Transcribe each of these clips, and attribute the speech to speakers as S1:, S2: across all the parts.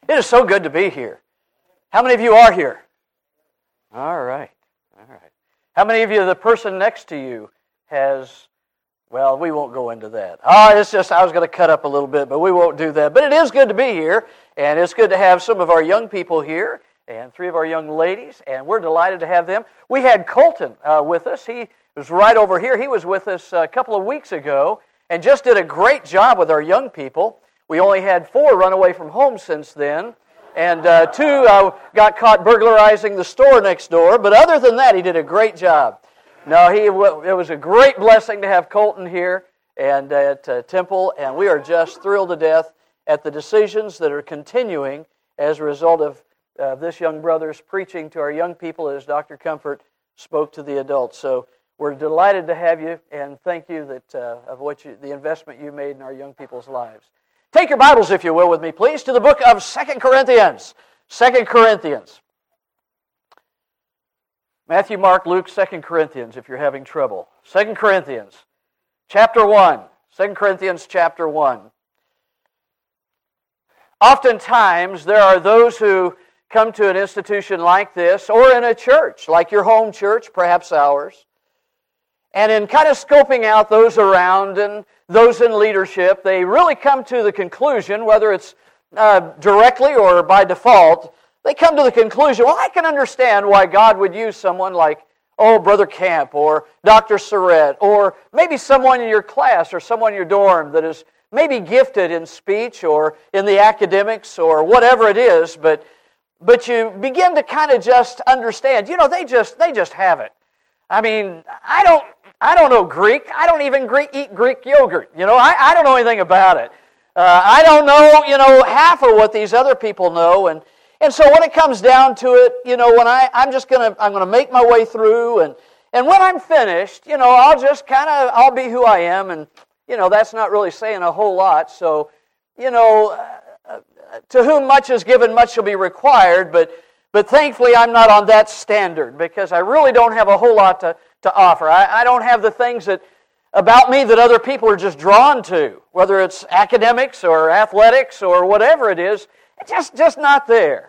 S1: It is so good to be here. How many of you are here? All right. How many of you, the person next to you has, well, we won't go into that. It's just, I was going to cut up a little bit, but we won't do that. But it is good to be here, and it's good to have some of our young people here, and 3 of our young ladies, and we're delighted to have them. We had Colton with us. He was right over here. He was with us a couple of weeks ago, and just did a great job with our young people. We only had 4 run away from home since then, and 2 got caught burglarizing the store next door. But other than that, he did a great job. No, it was a great blessing to have Colton here and at Temple, and we are just thrilled to death at the decisions that are continuing as a result of this young brother's preaching to our young people as Dr. Comfort spoke to the adults. So we're delighted to have you, and thank you of the investment you made in our young people's lives. Take your Bibles, if you will, with me, please, to the book of 2 Corinthians. 2 Corinthians. Matthew, Mark, Luke, 2 Corinthians, if you're having trouble. 2 Corinthians, chapter 1. 2 Corinthians, chapter 1. Oftentimes, there are those who come to an institution like this, or in a church, like your home church, perhaps ours, and in kind of scoping out those around and those in leadership, they really come to the conclusion, whether it's directly or by default, they come to the conclusion, well, I can understand why God would use someone like, Brother Camp or Dr. Surratt, or maybe someone in your class or someone in your dorm that is maybe gifted in speech or in the academics or whatever it is, but you begin to kind of just understand, they just have it. I mean, I don't know Greek. I don't even eat Greek yogurt. I don't know anything about it. I don't know, half of what these other people know. And so when it comes down to it, when I'm going to make my way through, and when I'm finished, I'll be who I am, and that's not really saying a whole lot. So, to whom much is given, much shall be required. But thankfully, I'm not on that standard, because I really don't have a whole lot to offer. I don't have the things about me that other people are just drawn to, whether it's academics or athletics or whatever it is. It's just not there.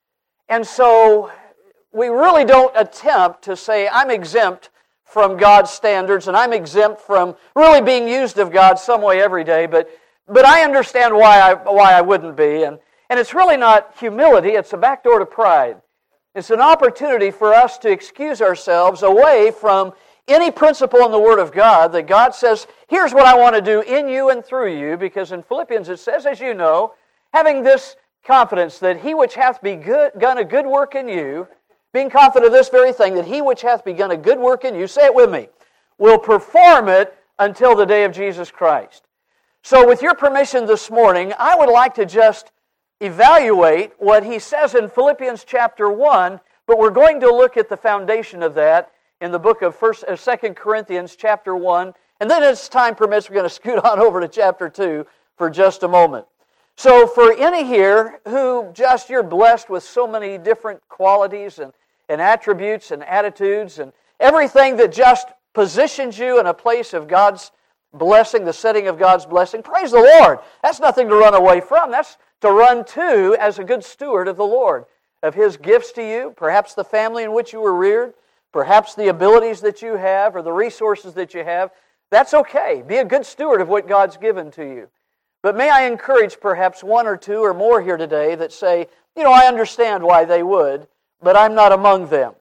S1: And so we really don't attempt to say, I'm exempt from God's standards and I'm exempt from really being used of God some way every day, but I understand why I wouldn't be. And it's really not humility, it's a backdoor to pride. It's an opportunity for us to excuse ourselves away from any principle in the Word of God that God says, here's what I want to do in you and through you, because in Philippians it says, as you know, having this confidence that he which hath begun a good work in you, being confident of this very thing, that he which hath begun a good work in you, say it with me, will perform it until the day of Jesus Christ. So with your permission this morning, I would like to just evaluate what he says in Philippians chapter 1, but we're going to look at the foundation of that in the book of 2 Corinthians chapter 1, and then as time permits, we're going to scoot on over to chapter 2 for just a moment. So for any here who you're blessed with so many different qualities and attributes and attitudes and everything that just positions you in a place of God's blessing, the setting of God's blessing, praise the Lord. That's nothing to run away from. That's to run to as a good steward of the Lord, of His gifts to you, perhaps the family in which you were reared, perhaps the abilities that you have or the resources that you have. That's okay. Be a good steward of what God's given to you. But may I encourage perhaps 1 or 2 or more here today that say, I understand why they would, but I'm not among them.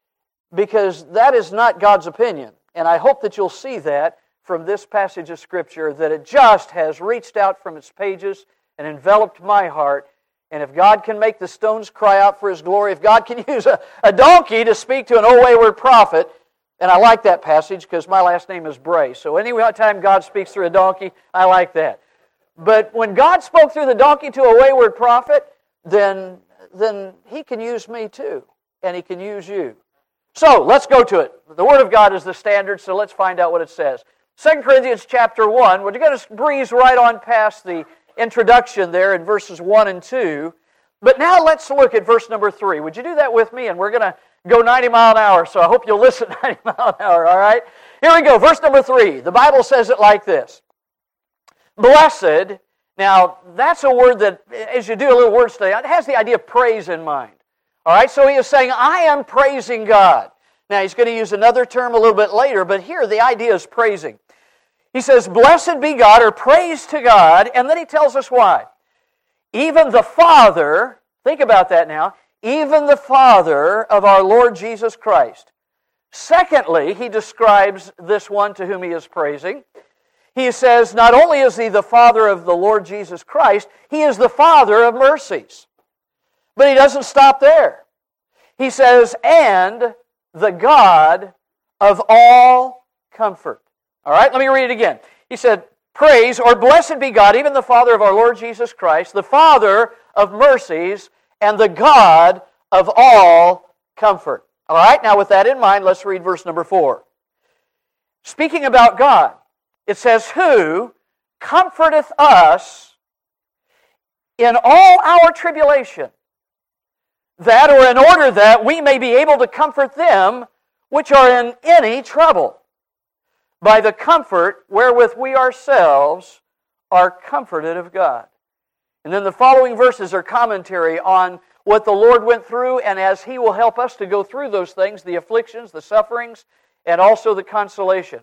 S1: Because that is not God's opinion. And I hope that you'll see that from this passage of Scripture, that it just has reached out from its pages and enveloped my heart. And if God can make the stones cry out for His glory, if God can use a donkey to speak to an old wayward prophet, and I like that passage because my last name is Bray. So any time God speaks through a donkey, I like that. But when God spoke through the donkey to a wayward prophet, then He can use me too, and He can use you. So let's go to it. The Word of God is the standard, so let's find out what it says. 2 Corinthians chapter 1, we're going to breeze right on past the introduction there in verses 1 and 2. But now let's look at verse number 3. Would you do that with me? And we're going to go 90 mile an hour, so I hope you'll listen 90 mile an hour, all right? Here we go, verse number 3. The Bible says it like this. Blessed Now, that's a word that, as you do a little word study, it has the idea of praise in mind. All right, so he is saying, I am praising God. Now, he's going to use another term a little bit later, but here the idea is praising. He says, blessed be God, or praise to God, and then he tells us why. Even the Father, think about that now, even the Father of our Lord Jesus Christ. Secondly, he describes this one to whom he is praising. He says, not only is he the Father of the Lord Jesus Christ, he is the Father of mercies. But he doesn't stop there. He says, and the God of all comfort. All right, let me read it again. He said, praise, or blessed be God, even the Father of our Lord Jesus Christ, the Father of mercies, and the God of all comfort. All right, now with that in mind, let's read verse number 4. Speaking about God, it says, who comforteth us in all our tribulation, that, or in order that we may be able to comfort them which are in any trouble, by the comfort wherewith we ourselves are comforted of God. And then the following verses are commentary on what the Lord went through, and as He will help us to go through those things, the afflictions, the sufferings, and also the consolation.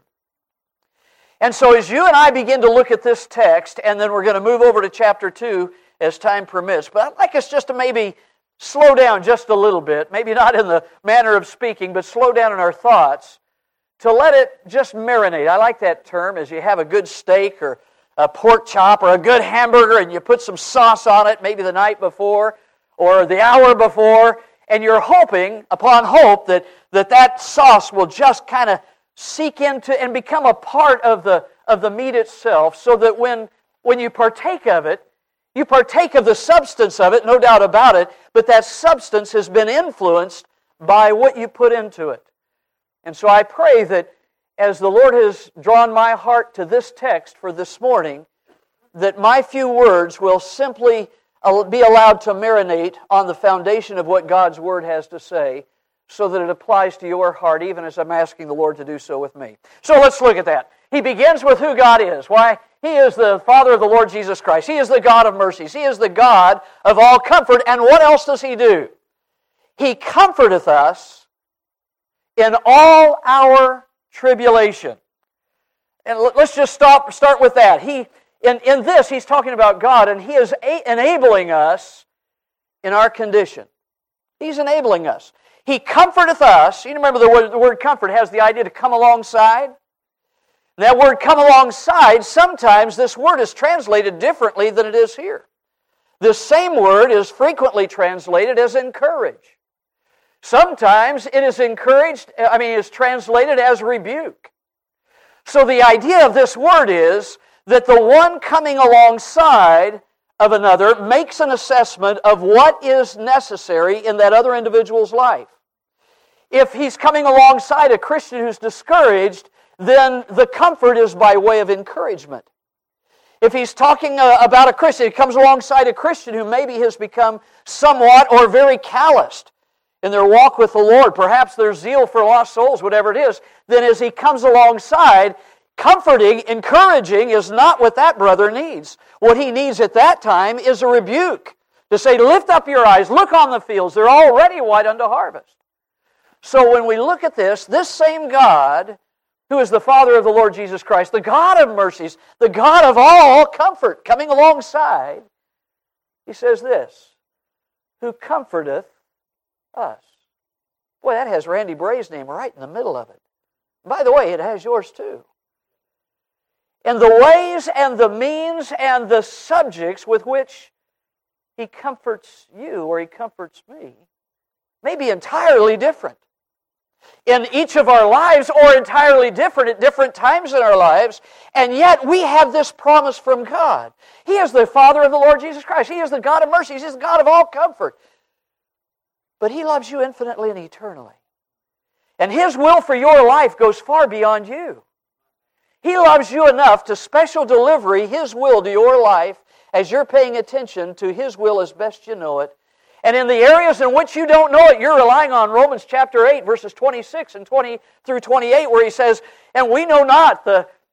S1: And so as you and I begin to look at this text, and then we're going to move over to chapter 2 as time permits, but I'd like us just to maybe slow down just a little bit, maybe not in the manner of speaking, but slow down in our thoughts, to let it just marinate. I like that term, as you have a good steak or a pork chop or a good hamburger and you put some sauce on it, maybe the night before or the hour before, and you're hoping, upon hope, that sauce will just kind of seep into and become a part of the meat itself, so that when you partake of it, you partake of the substance of it, no doubt about it, but that substance has been influenced by what you put into it. And so I pray that as the Lord has drawn my heart to this text for this morning, that my few words will simply be allowed to marinate on the foundation of what God's Word has to say, so that it applies to your heart, even as I'm asking the Lord to do so with me. So let's look at that. He begins with who God is. Why? He is the Father of the Lord Jesus Christ. He is the God of mercies. He is the God of all comfort. And what else does He do? He comforteth us in all our tribulation. And let's just start with that. In this, He's talking about God, and He is enabling us in our condition. He's enabling us. He comforteth us. You remember the word comfort has the idea to come alongside. That word come alongside, sometimes this word is translated differently than it is here. This same word is frequently translated as encourage. Sometimes it is is translated as rebuke. So the idea of this word is that the one coming alongside of another makes an assessment of what is necessary in that other individual's life. If he's coming alongside a Christian who's discouraged, then the comfort is by way of encouragement. If he's talking about a Christian, he comes alongside a Christian who maybe has become somewhat or very calloused in their walk with the Lord, perhaps their zeal for lost souls, whatever it is, then as he comes alongside, comforting, encouraging is not what that brother needs. What he needs at that time is a rebuke, to say, lift up your eyes, look on the fields, they're already white unto harvest. So when we look at this same God, who is the Father of the Lord Jesus Christ, the God of mercies, the God of all comfort, coming alongside, He says this, who comforteth us. Boy, that has Randy Bray's name right in the middle of it. By the way, it has yours too. And the ways and the means and the subjects with which He comforts you or He comforts me may be entirely different in each of our lives, or entirely different at different times in our lives, and yet we have this promise from God. He is the Father of the Lord Jesus Christ. He is the God of mercies. He is the God of all comfort. But He loves you infinitely and eternally. And His will for your life goes far beyond you. He loves you enough to special delivery His will to your life as you're paying attention to His will as best you know it. And in the areas in which you don't know it, you're relying on Romans chapter 8, verses 26 and 20 through 28, where He says, and we know not the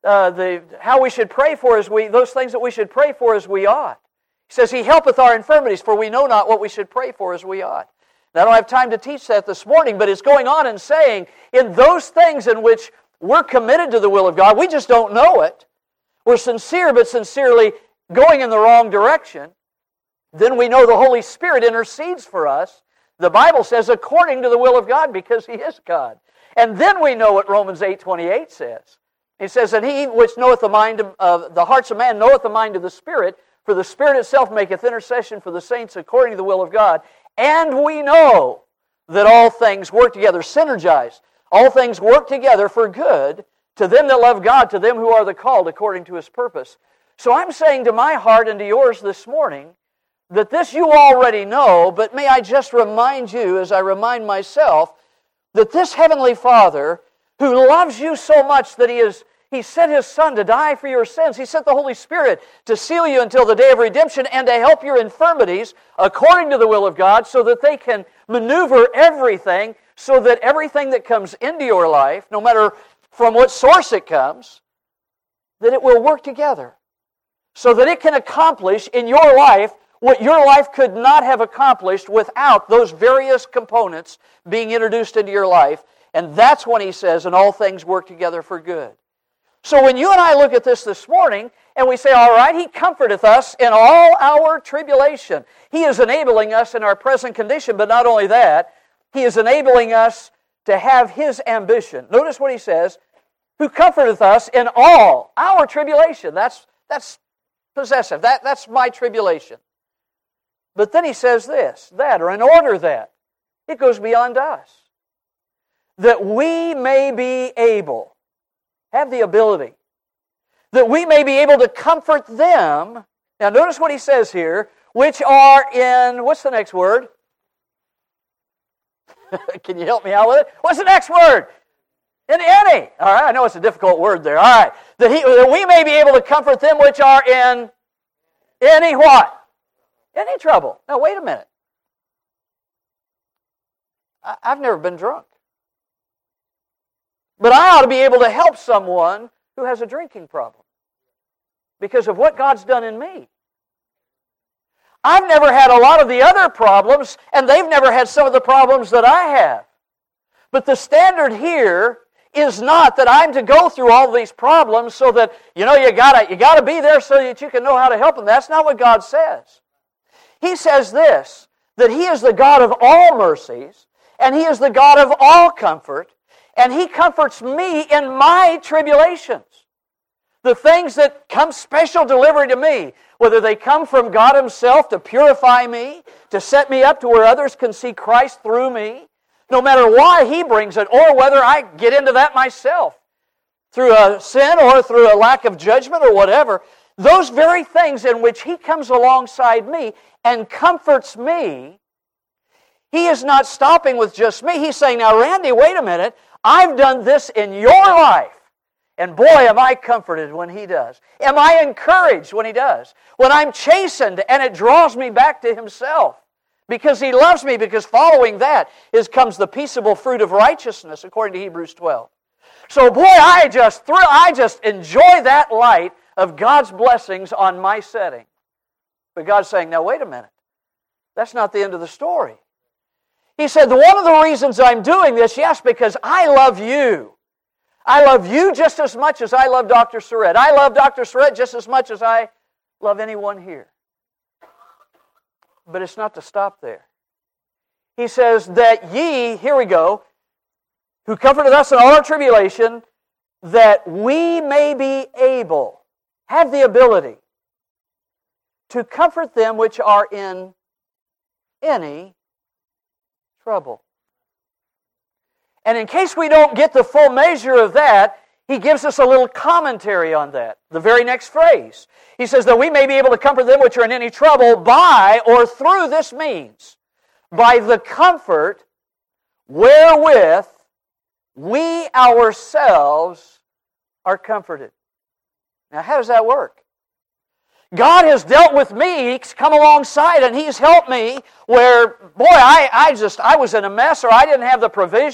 S1: how we should pray for those things that we should pray for as we ought. He says, He helpeth our infirmities, for we know not what we should pray for as we ought. Now, I don't have time to teach that this morning, but it's going on and saying, in those things in which we're committed to the will of God, we just don't know it. We're sincere, but sincerely going in the wrong direction. Then we know the Holy Spirit intercedes for us. The Bible says, according to the will of God, because He is God. And then we know what Romans 8:28 says. He says, and He which knoweth the mind of the hearts of man knoweth the mind of the Spirit, for the Spirit itself maketh intercession for the saints according to the will of God. And we know that all things work together, synergized. All things work together for good to them that love God, to them who are the called according to His purpose. So I'm saying to my heart and to yours this morning that this you already know, but may I just remind you, as I remind myself, that this Heavenly Father, who loves you so much that He sent His Son to die for your sins. He sent the Holy Spirit to seal you until the day of redemption and to help your infirmities according to the will of God so that they can maneuver everything, so that everything that comes into your life, no matter from what source it comes, that it will work together so that it can accomplish in your life what your life could not have accomplished without those various components being introduced into your life. And that's when He says, and all things work together for good. So when you and I look at this morning, and we say, all right, He comforteth us in all our tribulation. He is enabling us in our present condition, but not only that, He is enabling us to have His ambition. Notice what He says, who comforteth us in all our tribulation. That's possessive. That's my tribulation. But then He says this, that, or in order that, it goes beyond us, that we may be able, have the ability, that we may be able to comfort them. Now notice what He says here, which are in, what's the next word? Can you help me out with it? What's the next word? In any. All right, I know it's a difficult word there. All right, that we may be able to comfort them which are in any what? Any trouble. Now wait a minute. I've never been drunk. But I ought to be able to help someone who has a drinking problem because of what God's done in me. I've never had a lot of the other problems, and they've never had some of the problems that I have. But the standard here is not that I'm to go through all these problems so that, you gotta be there so that you can know how to help them. That's not what God says. He says this, that He is the God of all mercies, and He is the God of all comfort, and He comforts me in my tribulations. The things that come special delivery to me, whether they come from God Himself to purify me, to set me up to where others can see Christ through me, no matter why He brings it, or whether I get into that myself, through a sin or through a lack of judgment or whatever, those very things in which He comes alongside me and comforts me, He is not stopping with just me. He's saying, now Randy, wait a minute, I've done this in your life. And boy, am I comforted when He does. Am I encouraged when He does. When I'm chastened and it draws me back to Himself. Because He loves me, because following that comes the peaceable fruit of righteousness, according to Hebrews 12. So boy, I just enjoy that light of God's blessings on my setting. But God's saying, now wait a minute. That's not the end of the story. He said, one of the reasons I'm doing this, yes, because I love you. I love you just as much as I love Dr. Surratt. I love Dr. Surratt just as much as I love anyone here. But it's not to stop there. He says that ye, here we go, who comforted us in all our tribulation, that we may be able, have the ability, to comfort them which are in any trouble. And in case we don't get the full measure of that, he gives us a little commentary on that. The very next phrase. He says that we may be able to comfort them which are in any trouble by or through this means, by the comfort wherewith we ourselves are comforted. Now, how does that work? God has dealt with me, He's come alongside and He's helped me where, boy, I was in a mess or I didn't have the provision.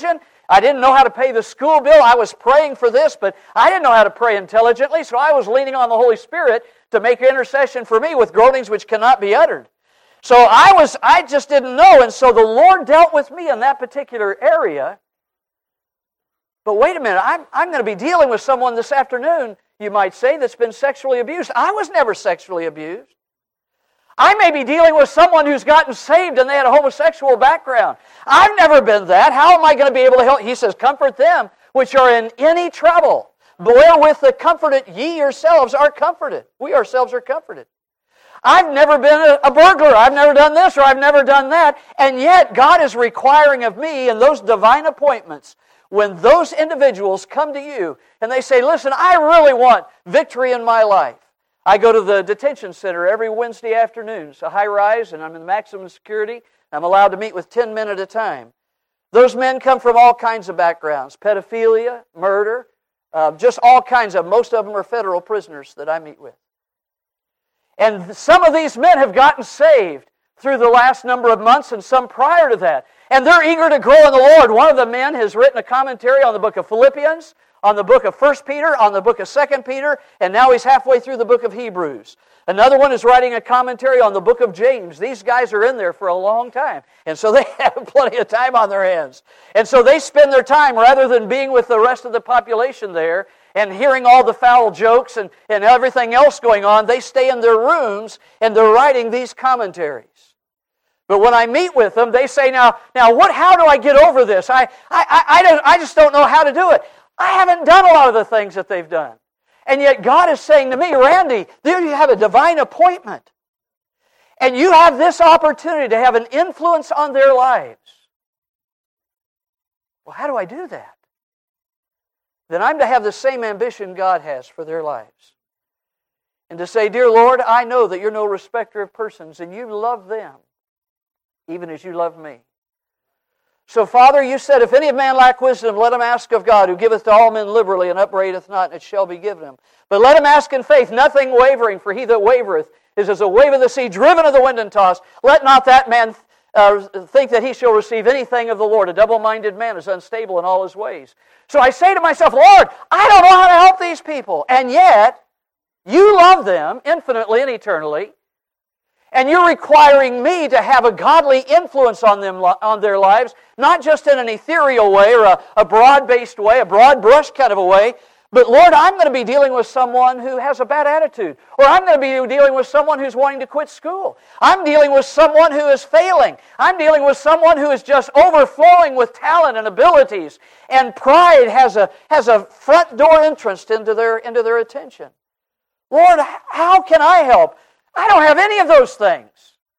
S1: I didn't know how to pay the school bill. I was praying for this, but I didn't know how to pray intelligently, so I was leaning on the Holy Spirit to make intercession for me with groanings which cannot be uttered. So I just didn't know, and so the Lord dealt with me in that particular area. But wait a minute, I'm going to be dealing with someone this afternoon, you might say, that's been sexually abused. I was never sexually abused. I may be dealing with someone who's gotten saved and they had a homosexual background. I've never been that. How am I going to be able to help? He says, comfort them which are in any trouble. Wherewith the comforted ye yourselves are comforted. We ourselves are comforted. I've never been a burglar. I've never done this or I've never done that. And yet God is requiring of me in those divine appointments, when those individuals come to you and they say, listen, I really want victory in my life. I go to the detention center every Wednesday afternoon. It's a high-rise, and I'm in maximum security. I'm allowed to meet with 10 men at a time. Those men come from all kinds of backgrounds, pedophilia, murder, just all kinds of, most of them are federal prisoners that I meet with. And some of these men have gotten saved through the last number of months and some prior to that. And they're eager to grow in the Lord. One of the men has written a commentary on the book of Philippians, on the book of 1 Peter, on the book of 2 Peter, and now he's halfway through the book of Hebrews. Another one is writing a commentary on the book of James. These guys are in there for a long time, and so they have plenty of time on their hands. And so they spend their time, rather than being with the rest of the population there and hearing all the foul jokes and everything else going on, they stay in their rooms and they're writing these commentaries. But when I meet with them, they say, now, how do I get over this? I just don't know how to do it. I haven't done a lot of the things that they've done. And yet God is saying to me, Randy, there you have a divine appointment. And you have this opportunity to have an influence on their lives. Well, how do I do that? Then I'm to have the same ambition God has for their lives. And to say, dear Lord, I know that you're no respecter of persons, and you love them even as you love me. So, Father, you said, if any man lack wisdom, let him ask of God, who giveth to all men liberally, and upbraideth not, and it shall be given him. But let him ask in faith, nothing wavering, for he that wavereth is as a wave of the sea, driven of the wind and tossed. Let not that man think that he shall receive anything of the Lord. A double-minded man is unstable in all his ways. So I say to myself, Lord, I don't know how to help these people. And yet, you love them infinitely and eternally. And you're requiring me to have a godly influence on them, on their lives, not just in an ethereal way or a broad-based way, a broad-brush kind of a way, but Lord, I'm going to be dealing with someone who has a bad attitude, or I'm going to be dealing with someone who's wanting to quit school. I'm dealing with someone who is failing. I'm dealing with someone who is just overflowing with talent and abilities, and pride has a front door entrance into their attention. Lord, how can I help? I don't have any of those things.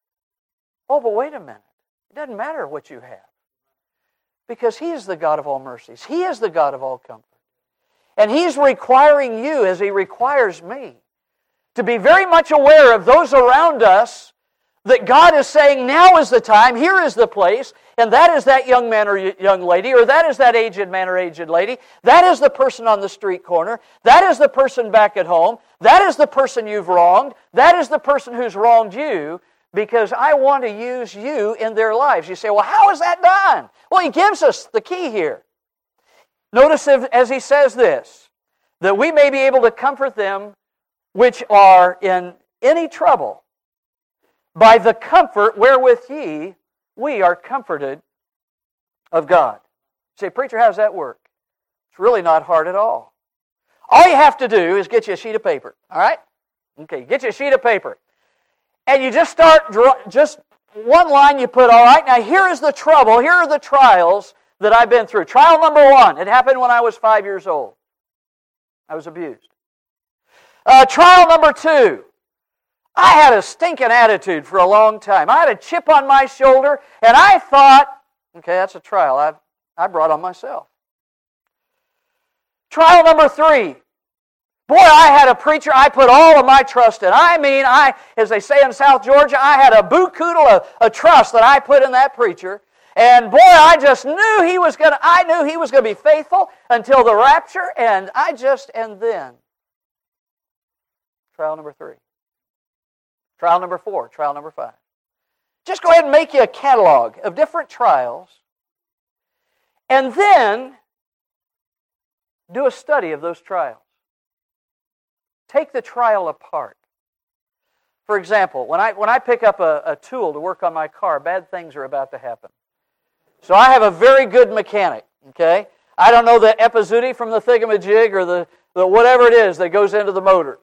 S1: Oh, but wait a minute. It doesn't matter what you have. Because He is the God of all mercies. He is the God of all comfort. And He's requiring you, as He requires me, to be very much aware of those around us, that God is saying, now is the time, here is the place, and that is that young man or young lady, or that is that aged man or aged lady, that is the person on the street corner, that is the person back at home, that is the person you've wronged, that is the person who's wronged you, because I want to use you in their lives. You say, well, how is that done? Well, He gives us the key here. Notice as He says this, that we may be able to comfort them which are in any trouble, by the comfort wherewith we are comforted of God. You say, preacher, how does that work? It's really not hard at all. All you have to do is get you a sheet of paper, all right? Okay, get you a sheet of paper. And you just start, just one line you put, all right, now here is the trouble, here are the trials that I've been through. Trial number 1, it happened when I was 5 years old. I was abused. Trial number 2, I had a stinking attitude for a long time. I had a chip on my shoulder, and I thought, okay, that's a trial I brought on myself. Trial number 3, boy, I had a preacher I put all of my trust in. I mean, as they say in South Georgia, I had a boo-koodle of trust that I put in that preacher. And boy, I knew he was going to be faithful until the rapture, and then. Trial number 3. Trial number 4, trial number 5. Just go ahead and make you a catalog of different trials. And then do a study of those trials. Take the trial apart. For example, when I pick up a tool to work on my car, bad things are about to happen. So I have a very good mechanic, okay? I don't know the epizooty from the thingamajig or the whatever it is that goes into the motor.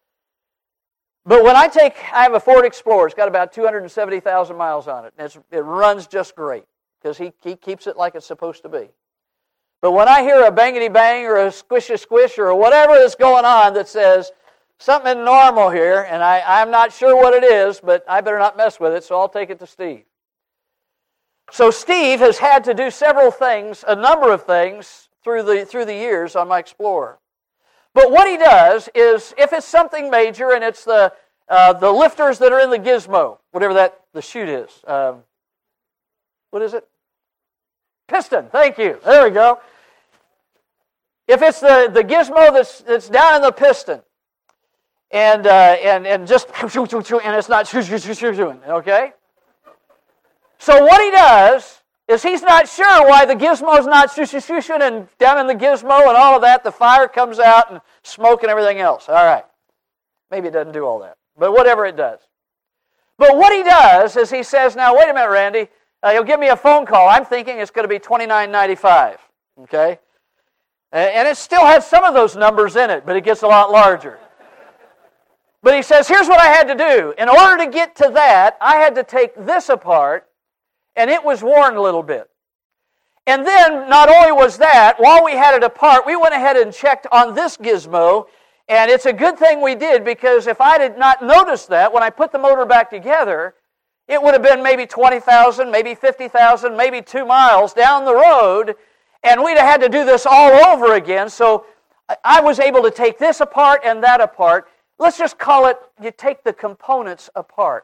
S1: But when I have a Ford Explorer, it's got about 270,000 miles on it, and it runs just great because he keeps it like it's supposed to be. But when I hear a bangity bang or a squishy squish or whatever is going on that says something isn't normal here, and I'm not sure what it is, but I better not mess with it, so I'll take it to Steve. So Steve has had to do several things, a number of things through the years on my Explorer. But what he does is, if it's something major and it's the lifters that are in the gizmo, whatever the chute is, what is it? Piston. Thank you. There we go. If it's the gizmo that's down in the piston, and just and it's not doing, okay. So what he does is he's not sure why the gizmo's not shooshing, and down in the gizmo and all of that, the fire comes out and smoke and everything else. All right. Maybe it doesn't do all that, but whatever it does. But what he does is he says, now, wait a minute, Randy. He'll give me a phone call. I'm thinking it's going to be $29.95, okay? And it still has some of those numbers in it, but it gets a lot larger. But he says, here's what I had to do. In order to get to that, I had to take this apart, and it was worn a little bit. And then, not only was that, while we had it apart, we went ahead and checked on this gizmo, and it's a good thing we did, because if I did not notice that, when I put the motor back together, it would have been maybe 20,000, maybe 50,000, maybe 2 miles down the road, and we'd have had to do this all over again. So I was able to take this apart and that apart. Let's just call it, you take the components apart.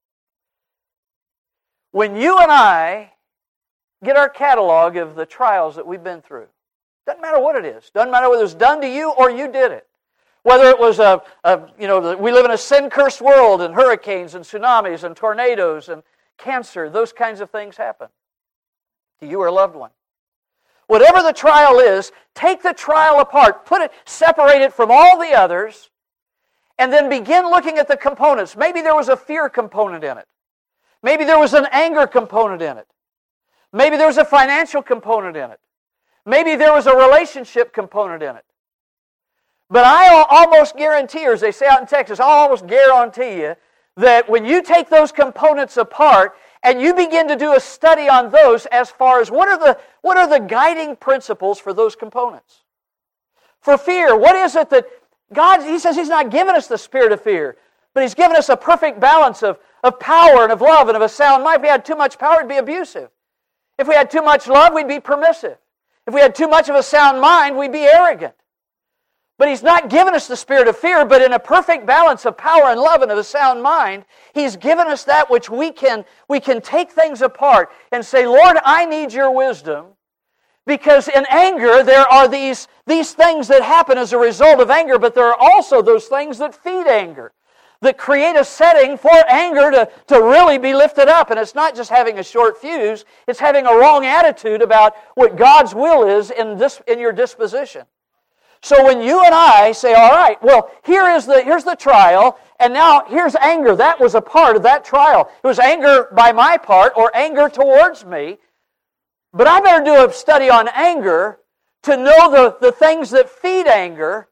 S1: When you and I get our catalog of the trials that we've been through, doesn't matter what it is, doesn't matter whether it was done to you or you did it, whether it was we live in a sin-cursed world, and hurricanes and tsunamis and tornadoes and cancer, those kinds of things happen to you or a loved one. Whatever the trial is, take the trial apart, separate it from all the others, and then begin looking at the components. Maybe there was a fear component in it. Maybe there was an anger component in it. Maybe there was a financial component in it. Maybe there was a relationship component in it. But I almost guarantee, or as they say out in Texas, I almost guarantee you that when you take those components apart and you begin to do a study on those as far as what are the guiding principles for those components. For fear, what is it that God, He says He's not given us the spirit of fear, but He's given us a perfect balance of power and of love and of a sound mind. If we had too much power, it'd be abusive. If we had too much love, we'd be permissive. If we had too much of a sound mind, we'd be arrogant. But He's not given us the spirit of fear, but in a perfect balance of power and love and of a sound mind, He's given us that which we can take things apart and say, Lord, I need your wisdom. Because in anger, there are these things that happen as a result of anger, but there are also those things that feed anger, that create a setting for anger to really be lifted up. And it's not just having a short fuse, it's having a wrong attitude about what God's will is in your disposition. So when you and I say, all right, well, here's the trial, and now here's anger. That was a part of that trial. It was anger by my part or anger towards me. But I better do a study on anger to know the things that feed anger.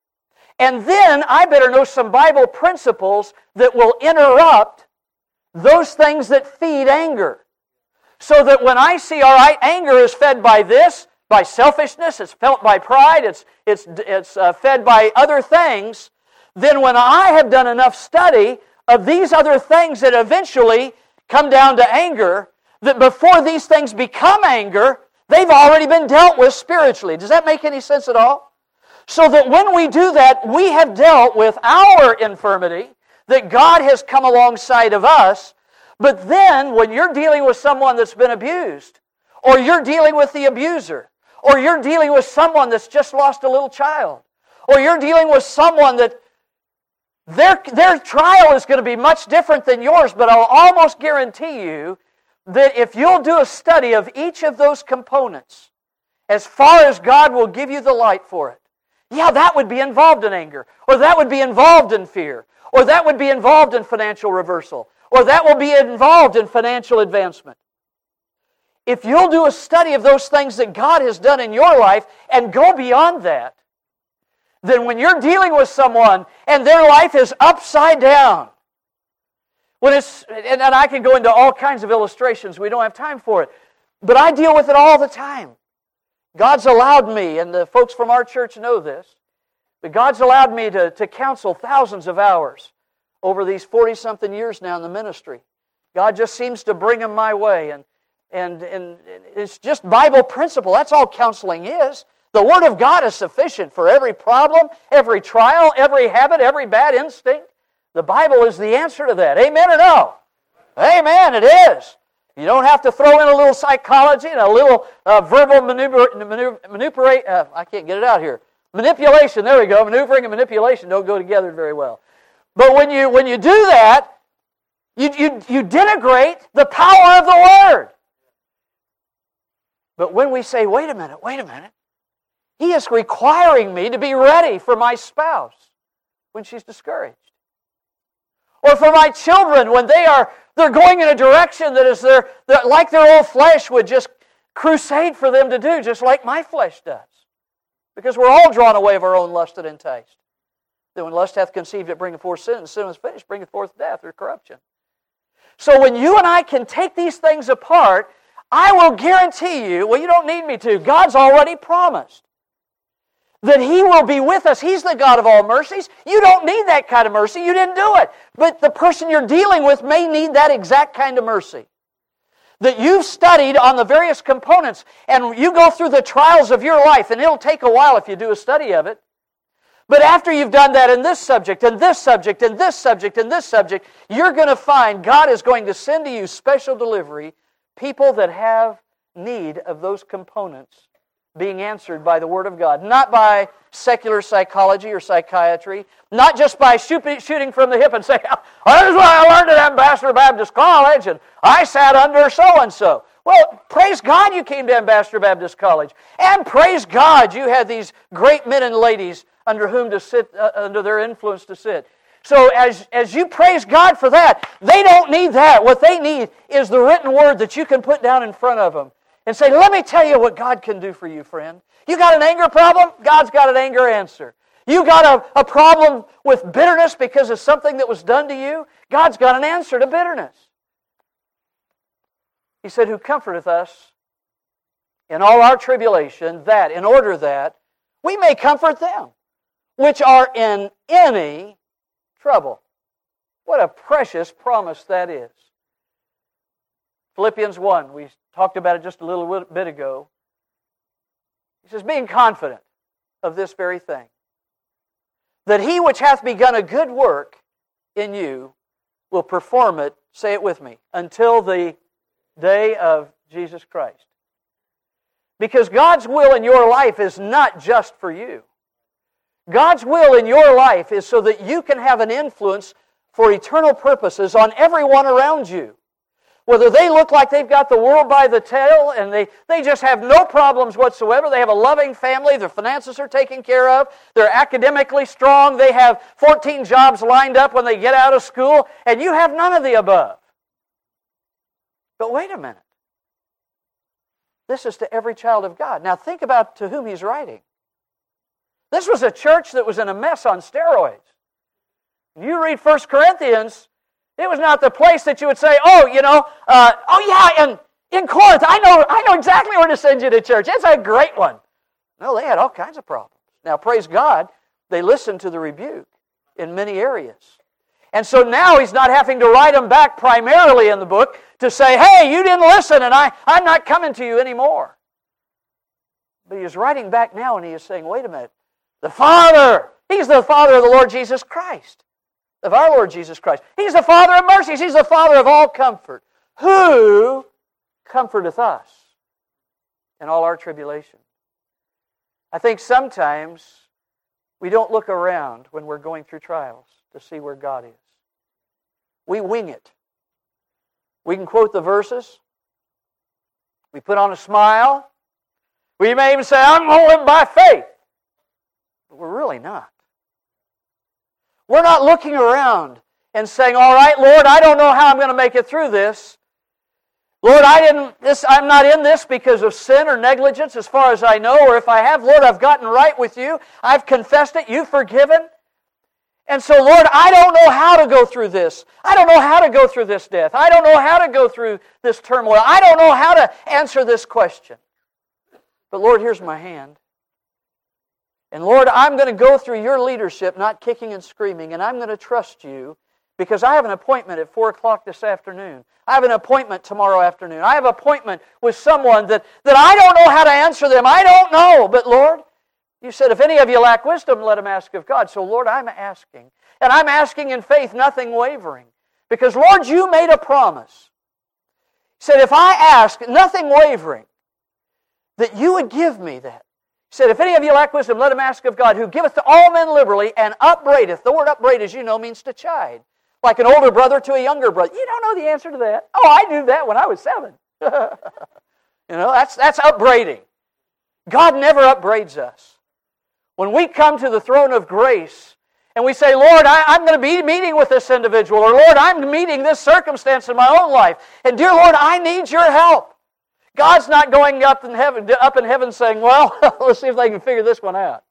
S1: And then I better know some Bible principles that will interrupt those things that feed anger. So that when I see, all right, anger is fed by this, by selfishness, it's felt by pride, it's fed by other things, then when I have done enough study of these other things that eventually come down to anger, that before these things become anger, they've already been dealt with spiritually. Does that make any sense at all? So that when we do that, we have dealt with our infirmity, that God has come alongside of us. But then, when you're dealing with someone that's been abused, or you're dealing with the abuser, or you're dealing with someone that's just lost a little child, or you're dealing with someone that their trial is going to be much different than yours, but I'll almost guarantee you that if you'll do a study of each of those components, as far as God will give you the light for it. Yeah, that would be involved in anger, or that would be involved in fear, or that would be involved in financial reversal, or that will be involved in financial advancement. If you'll do a study of those things that God has done in your life and go beyond that, then when you're dealing with someone and their life is upside down, and I can go into all kinds of illustrations, we don't have time for it, but I deal with it all the time. God's allowed me, and the folks from our church know this, but God's allowed me to counsel thousands of hours over these 40-something years now in the ministry. God just seems to bring them my way, and it's just Bible principle. That's all counseling is. The Word of God is sufficient for every problem, every trial, every habit, every bad instinct. The Bible is the answer to that. Amen or no? Amen, it is. You don't have to throw in a little psychology and a little verbal manipulation. I can't get it out here. Manipulation, there we go. Maneuvering and manipulation don't go together very well. But when you do that, you denigrate the power of the Word. But when we say, wait a minute, He is requiring me to be ready for my spouse when she's discouraged. Or for my children when they're going in a direction that is like their old flesh would just crusade for them to do, just like my flesh does. Because we're all drawn away of our own lust and enticed. Then when lust hath conceived, it bringeth forth sin, and sin is finished, bringeth forth death or corruption. So when you and I can take these things apart, I will guarantee you, well, you don't need me to, God's already promised that He will be with us. He's the God of all mercies. You don't need that kind of mercy. You didn't do it. But the person you're dealing with may need that exact kind of mercy. That you've studied on the various components, and you go through the trials of your life, and it'll take a while if you do a study of it. But after you've done that in this subject, and this subject, and this subject, and this subject, you're going to find God is going to send to you special delivery, people that have need of those components being answered by the Word of God. Not by secular psychology or psychiatry. Not just by shooting from the hip and saying, oh, this is what I learned at Ambassador Baptist College, and I sat under so-and-so. Well, praise God you came to Ambassador Baptist College. And praise God you had these great men and ladies under whom to sit, under their influence to sit. So as you praise God for that, they don't need that. What they need is the written Word that you can put down in front of them and say, let me tell you what God can do for you, friend. You got an anger problem? God's got an anger answer. You got a problem with bitterness because of something that was done to you? God's got an answer to bitterness. He said, who comforteth us in all our tribulation, that in order that we may comfort them which are in any trouble. What a precious promise that is. Philippians 1, we talked about it just a little bit ago. He says, being confident of this very thing, that He which hath begun a good work in you will perform it, say it with me, until the day of Jesus Christ. Because God's will in your life is not just for you. God's will in your life is so that you can have an influence for eternal purposes on everyone around you. Whether they look like they've got the world by the tail and they just have no problems whatsoever, they have a loving family, their finances are taken care of, they're academically strong, they have 14 jobs lined up when they get out of school, and you have none of the above. But wait a minute. This is to every child of God. Now think about to whom he's writing. This was a church that was in a mess on steroids. If you read 1 Corinthians, it was not the place that you would say, and in Corinth, I know exactly where to send you to church. It's a great one. No, they had all kinds of problems. Now, praise God, they listened to the rebuke in many areas. And so now he's not having to write them back primarily in the book to say, hey, you didn't listen and I'm not coming to you anymore. But he's writing back now and he is saying, wait a minute, the Father, He's the Father of the Lord Jesus Christ. Of our Lord Jesus Christ. He's the Father of mercies. He's the Father of all comfort. Who comforteth us in all our tribulation? I think sometimes we don't look around when we're going through trials to see where God is. We wing it. We can quote the verses. We put on a smile. We may even say, I'm going to live by faith. But we're really not. We're not looking around and saying, all right, Lord, I don't know how I'm going to make it through this. Lord, I'm not in this because of sin or negligence as far as I know, or if I have, Lord, I've gotten right with you. I've confessed it. You've forgiven. And so, Lord, I don't know how to go through this. I don't know how to go through this death. I don't know how to go through this turmoil. I don't know how to answer this question. But Lord, here's my hand. And Lord, I'm going to go through your leadership, not kicking and screaming, and I'm going to trust you because I have an appointment at 4 o'clock this afternoon. I have an appointment tomorrow afternoon. I have an appointment with someone that I don't know how to answer them. I don't know. But Lord, you said, if any of you lack wisdom, let him ask of God. So Lord, I'm asking. And I'm asking in faith, nothing wavering. Because Lord, you made a promise. You said, if I ask, nothing wavering, that you would give me that. He said, if any of you lack wisdom, let him ask of God, who giveth to all men liberally and upbraideth. The word upbraid, as you know, means to chide. Like an older brother to a younger brother. You don't know the answer to that. Oh, I knew that when I was 7. That's upbraiding. God never upbraids us. When we come to the throne of grace and we say, Lord, I'm going to be meeting with this individual, or Lord, I'm meeting this circumstance in my own life, and dear Lord, I need your help. God's not going up in heaven saying, well, let's see if they can figure this one out.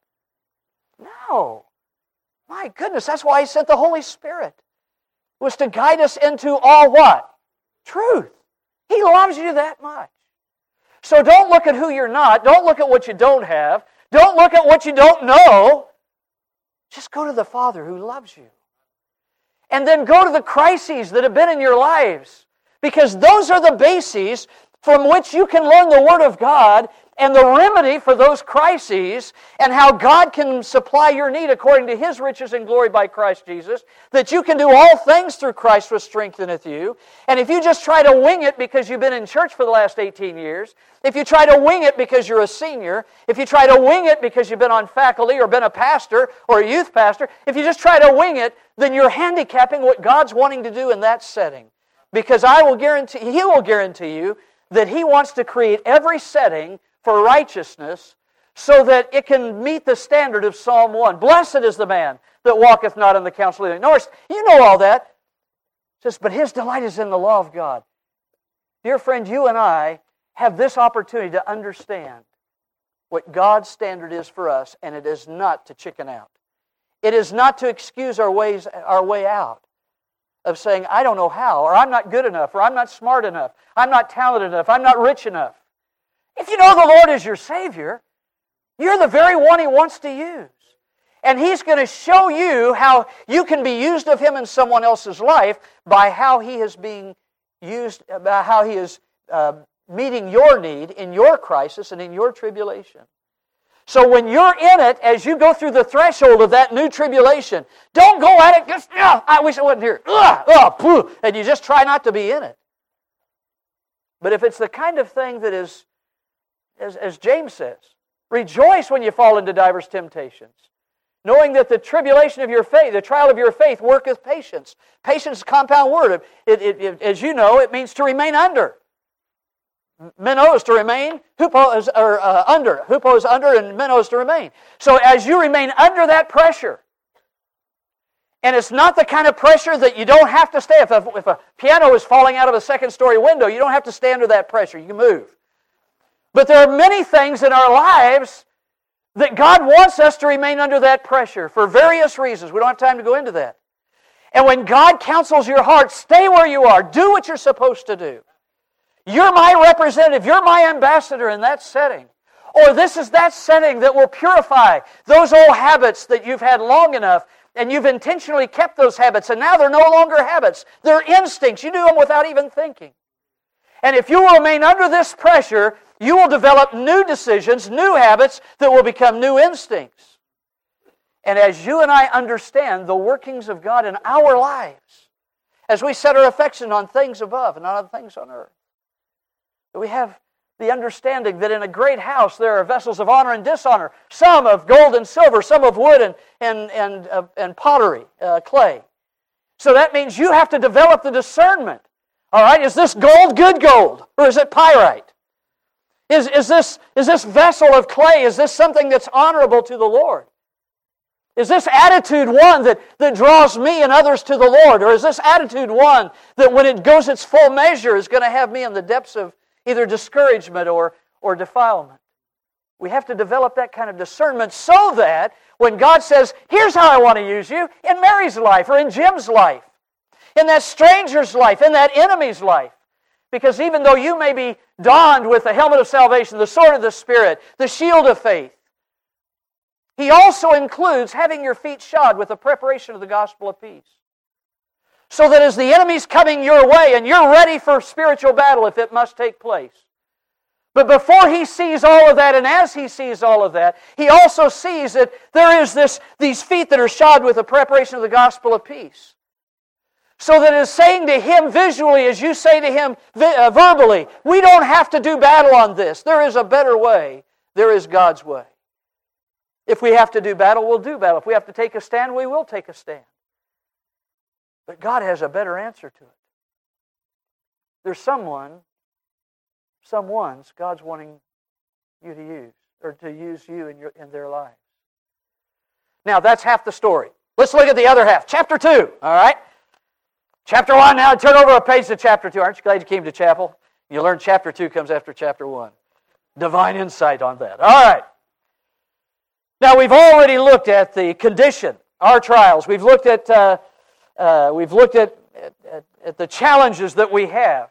S1: No. My goodness, that's why He sent the Holy Spirit. It was to guide us into all what? Truth. He loves you that much. So don't look at who you're not. Don't look at what you don't have. Don't look at what you don't know. Just go to the Father who loves you. And then go to the crises that have been in your lives. Because those are the bases from which you can learn the Word of God and the remedy for those crises and how God can supply your need according to His riches and glory by Christ Jesus, that you can do all things through Christ which strengtheneth you. And if you just try to wing it because you've been in church for the last 18 years, if you try to wing it because you're a senior, if you try to wing it because you've been on faculty or been a pastor or a youth pastor, if you just try to wing it, then you're handicapping what God's wanting to do in that setting. Because He will guarantee you that He wants to create every setting for righteousness so that it can meet the standard of Psalm 1. Blessed is the man that walketh not in the counsel of the wicked. Notice, you know all that. It says, but his delight is in the law of God. Dear friend, you and I have this opportunity to understand what God's standard is for us, and it is not to chicken out. It is not to excuse our way out of saying, I don't know how, or I'm not good enough, or I'm not smart enough, I'm not talented enough, I'm not rich enough. If you know the Lord is your Savior, you're the very one He wants to use. And He's going to show you how you can be used of Him in someone else's life by how He is being used, by how He is meeting your need in your crisis and in your tribulation. So when you're in it, as you go through the threshold of that new tribulation, don't go at it just, I wish I wasn't here. And you just try not to be in it. But if it's the kind of thing that is, as James says, rejoice when you fall into divers temptations, knowing that the tribulation of your faith, the trial of your faith, worketh patience. Patience is a compound word. As you know, it means to remain under. Meno is to remain, hupo is under. Hupo is under, and meno is to remain. So as you remain under that pressure, and it's not the kind of pressure that you don't have to stay. If a piano is falling out of a second-story window, you don't have to stay under that pressure. You can move. But there are many things in our lives that God wants us to remain under that pressure for various reasons. We don't have time to go into that. And when God counsels your heart, stay where you are. Do what you're supposed to do. You're my representative. You're my ambassador in that setting. Or this is that setting that will purify those old habits that you've had long enough, and you've intentionally kept those habits, and now they're no longer habits. They're instincts. You do them without even thinking. And if you will remain under this pressure, you will develop new decisions, new habits that will become new instincts. And as you and I understand the workings of God in our lives, as we set our affection on things above and not on things on earth, we have the understanding that in a great house there are vessels of honor and dishonor, some of gold and silver, some of wood and pottery, clay. So that means you have to develop the discernment. All right, is this gold good gold, or is it pyrite? Is this vessel of clay, is this something that's honorable to the Lord? Is this attitude one that draws me and others to the Lord? Or is this attitude one that when it goes its full measure is going to have me in the depths of either discouragement or defilement? We have to develop that kind of discernment so that when God says, here's how I want to use you, in Mary's life or in Jim's life, in that stranger's life, in that enemy's life. Because even though you may be donned with the helmet of salvation, the sword of the Spirit, the shield of faith, He also includes having your feet shod with the preparation of the gospel of peace. So that as the enemy's coming your way and you're ready for spiritual battle if it must take place. But before he sees all of that, and as he sees all of that, he also sees that there is these feet that are shod with the preparation of the gospel of peace. So that it's saying to him visually, as you say to him verbally, we don't have to do battle on this. There is a better way. There is God's way. If we have to do battle, we'll do battle. If we have to take a stand, we will take a stand. But God has a better answer to it. There's someones God's wanting you to use, or to use you in their lives. Now, that's half the story. Let's look at the other half. Chapter 2, all right? Chapter 1, now turn over a page to chapter 2. Aren't you glad you came to chapel? You learned chapter 2 comes after chapter 1. Divine insight on that. All right. Now, we've already looked at the condition, our trials. We've looked at the challenges that we have.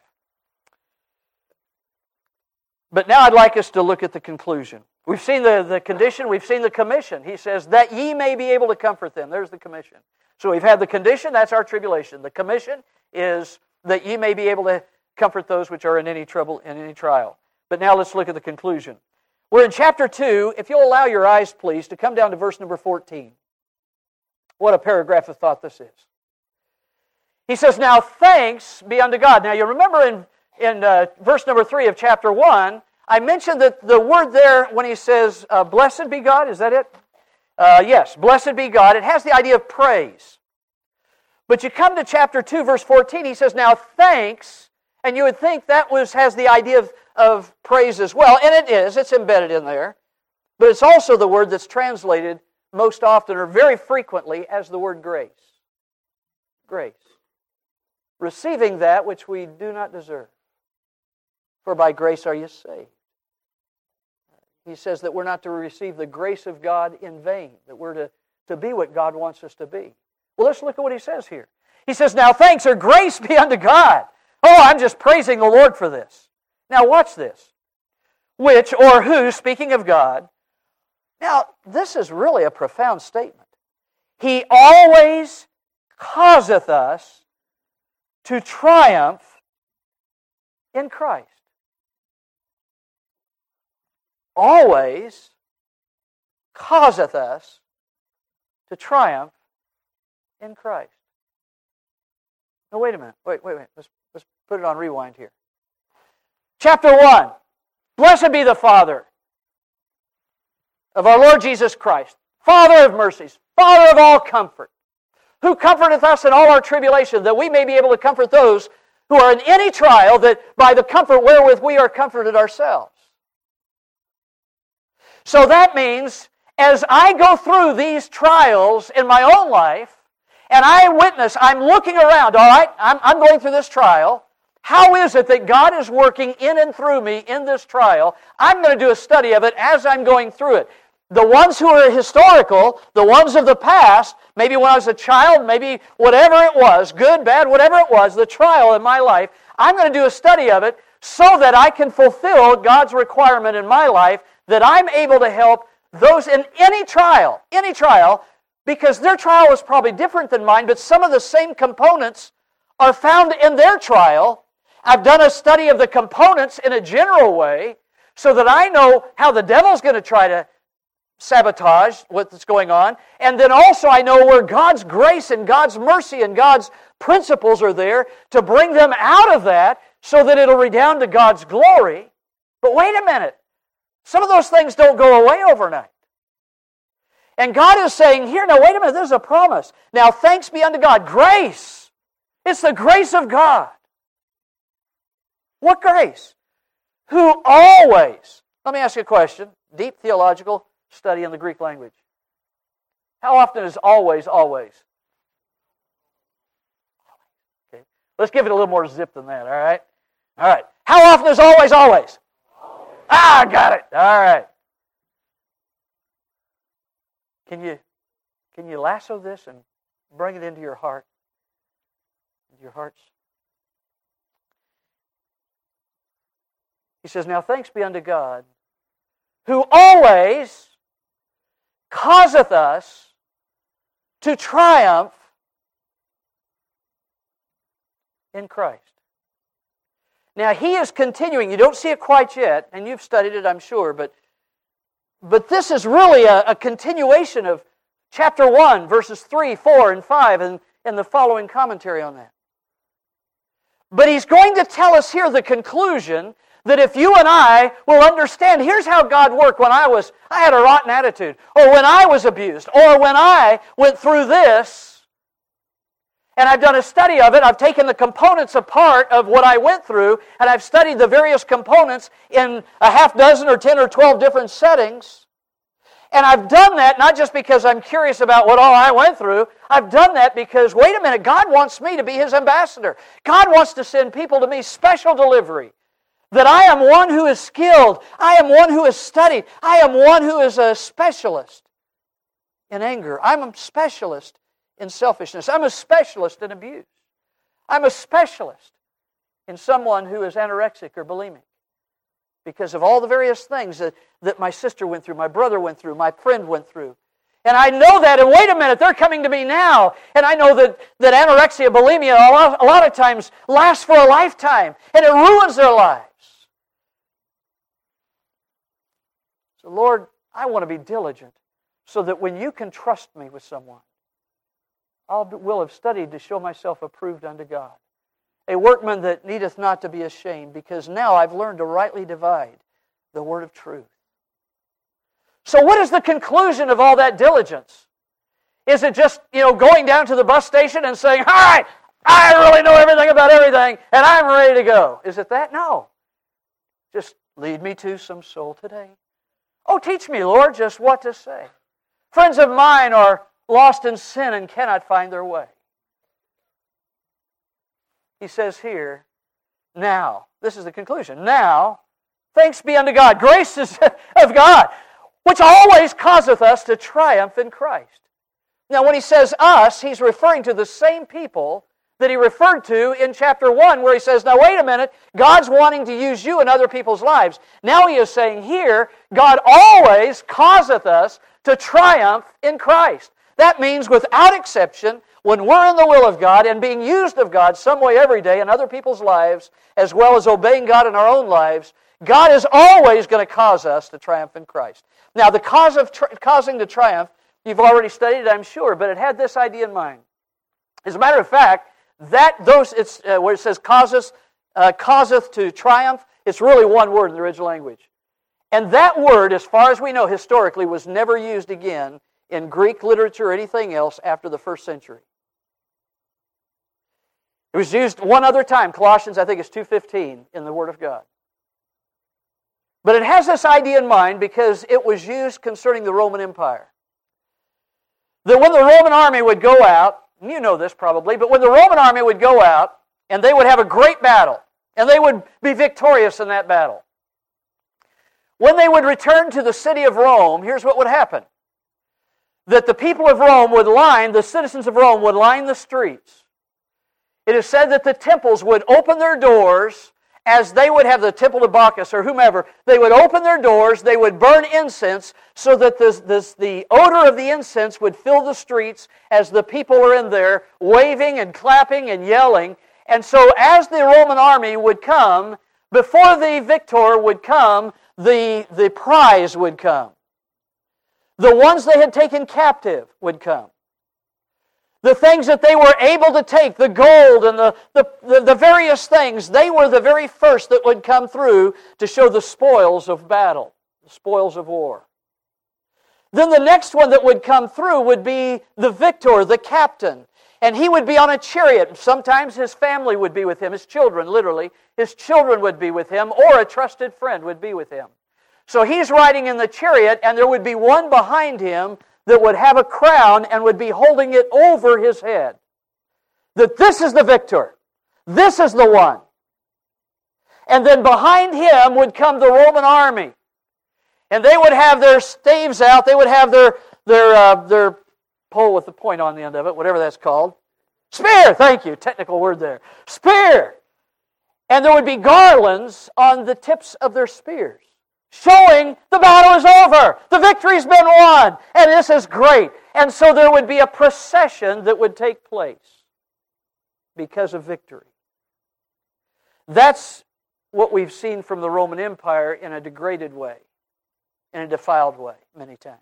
S1: But now I'd like us to look at the conclusion. We've seen the condition, we've seen the commission. He says, that ye may be able to comfort them. There's the commission. So we've had the condition, that's our tribulation. The commission is that ye may be able to comfort those which are in any trouble, in any trial. But now let's look at the conclusion. We're in chapter 2. If you'll allow your eyes, please, to come down to verse number 14. What a paragraph of thought this is. He says, now thanks be unto God. Now you remember in verse number 3 of chapter 1, I mentioned that the word there when he says, blessed be God, is that it? Yes, blessed be God. It has the idea of praise. But you come to chapter 2, verse 14, he says, now thanks, and you would think that has the idea of praise as well, and it is, it's embedded in there. But it's also the word that's translated most often or very frequently as the word grace. Grace. Receiving that which we do not deserve. For by grace are you saved. He says that we're not to receive the grace of God in vain, that we're to be what God wants us to be. Well, let's look at what he says here. He says, now thanks or grace be unto God. Oh, I'm just praising the Lord for this. Now watch this. Which or who, speaking of God, now this is really a profound statement. He always causeth us to triumph in Christ. Always causeth us to triumph in Christ. Now wait a minute. Wait. Let's put it on rewind here. Chapter 1. Blessed be the Father of our Lord Jesus Christ, Father of mercies, Father of all comfort, who comforteth us in all our tribulation, that we may be able to comfort those who are in any trial, that by the comfort wherewith we are comforted ourselves. So that means, as I go through these trials in my own life, and I'm looking around, all right, I'm going through this trial. How is it that God is working in and through me in this trial? I'm going to do a study of it as I'm going through it. The ones who are historical, the ones of the past, maybe when I was a child, maybe whatever it was, good, bad, whatever it was, the trial in my life, I'm going to do a study of it so that I can fulfill God's requirement in my life, that I'm able to help those in any trial, because their trial is probably different than mine, but some of the same components are found in their trial. I've done a study of the components in a general way so that I know how the devil's going to try to sabotage what's going on. And then also I know where God's grace and God's mercy and God's principles are there to bring them out of that so that it'll redound to God's glory. But wait a minute. Some of those things don't go away overnight. And God is saying here, now wait a minute, there's a promise. Now thanks be unto God. Grace. It's the grace of God. What grace? who always, let me ask you a question, deep theological study in the Greek language. How often is always, always? Okay. Let's give it a little more zip than that, all right? All right. How often is always, always? Ah, got it. All right. Can you lasso this and bring it into your heart? Your hearts? He says, now thanks be unto God, who always causeth us to triumph in Christ. Now he is continuing. You don't see it quite yet, and you've studied it, I'm sure, but this is really a continuation of chapter 1, verses 3, 4, and 5, and the following commentary on that. But he's going to tell us here the conclusion that if you and I will understand, here's how God worked when I had a rotten attitude, or when I was abused, or when I went through this, and I've done a study of it, I've taken the components apart of what I went through, and I've studied the various components in a half dozen or 10 or 12 different settings. And I've done that not just because I'm curious about what all I went through. I've done that because, wait a minute, God wants me to be His ambassador. God wants to send people to me special delivery. That I am one who is skilled. I am one who is studied. I am one who is a specialist in anger. I'm a specialist in selfishness. I'm a specialist in abuse. I'm a specialist in someone who is anorexic or bulimic. Because of all the various things that my sister went through, my brother went through, my friend went through. And I know that, and wait a minute, they're coming to me now. And I know that anorexia, bulimia, a lot of times lasts for a lifetime, and it ruins their lives. So Lord, I want to be diligent so that when you can trust me with someone, I will have studied to show myself approved unto God. A workman that needeth not to be ashamed, because now I've learned to rightly divide the word of truth. So what is the conclusion of all that diligence? Is it just, going down to the bus station and saying, all right, I really know everything about everything, and I'm ready to go? Is it that? No. Just lead me to some soul today. Oh, teach me, Lord, just what to say. Friends of mine are lost in sin and cannot find their way. He says here, now, this is the conclusion, now, thanks be unto God, grace is of God, which always causeth us to triumph in Christ. Now, when he says us, he's referring to the same people that he referred to in chapter 1, where he says, now wait a minute, God's wanting to use you in other people's lives. Now he is saying here, God always causeth us to triumph in Christ. That means, without exception, when we're in the will of God and being used of God some way every day in other people's lives, as well as obeying God in our own lives, God is always going to cause us to triumph in Christ. Now, the cause of causing to triumph, you've already studied it, I'm sure, but it had this idea in mind. As a matter of fact, where it says causeth to triumph, it's really one word in the original language. And that word, as far as we know historically, was never used again in Greek literature or anything else after the 1st century. It was used one other time, Colossians, I think it's 2:15, in the Word of God. But it has this idea in mind because it was used concerning the Roman Empire. That when the Roman army would go out, and you know this probably, but when the Roman army would go out, and they would have a great battle, and they would be victorious in that battle. When they would return to the city of Rome, here's what would happen. That the people of Rome the citizens of Rome would line the streets. It is said that the temples would open their doors as they would have the temple to Bacchus or whomever. They would open their doors, they would burn incense so that the odor of the incense would fill the streets as the people were in there waving and clapping and yelling. And so as the Roman army would come, before the victor would come, the prize would come. The ones they had taken captive would come. The things that they were able to take, the gold and the various things, they were the very first that would come through to show the spoils of battle, the spoils of war. Then the next one that would come through would be the victor, the captain. And he would be on a chariot. Sometimes his family would be with him, his children, literally. His children would be with him, or a trusted friend would be with him. So he's riding in the chariot, and there would be one behind him that would have a crown and would be holding it over his head. That this is the victor. This is the one. And then behind him would come the Roman army. And they would have their staves out. They would have their pole with the point on the end of it, whatever that's called. Spear, thank you, technical word there. Spear. And there would be garlands on the tips of their spears, showing the battle is over. The victory's been won. And this is great. And so there would be a procession that would take place because of victory. That's what we've seen from the Roman Empire in a degraded way, in a defiled way, many times.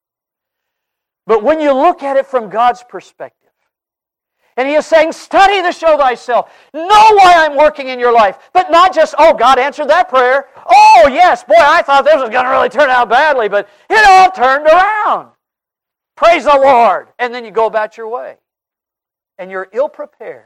S1: But when you look at it from God's perspective, and He is saying, study to show thyself. Know why I'm working in your life. But not just, oh, God answered that prayer. Oh, yes, boy, I thought this was going to really turn out badly, but it all turned around. Praise the Lord. And then you go about your way. And you're ill-prepared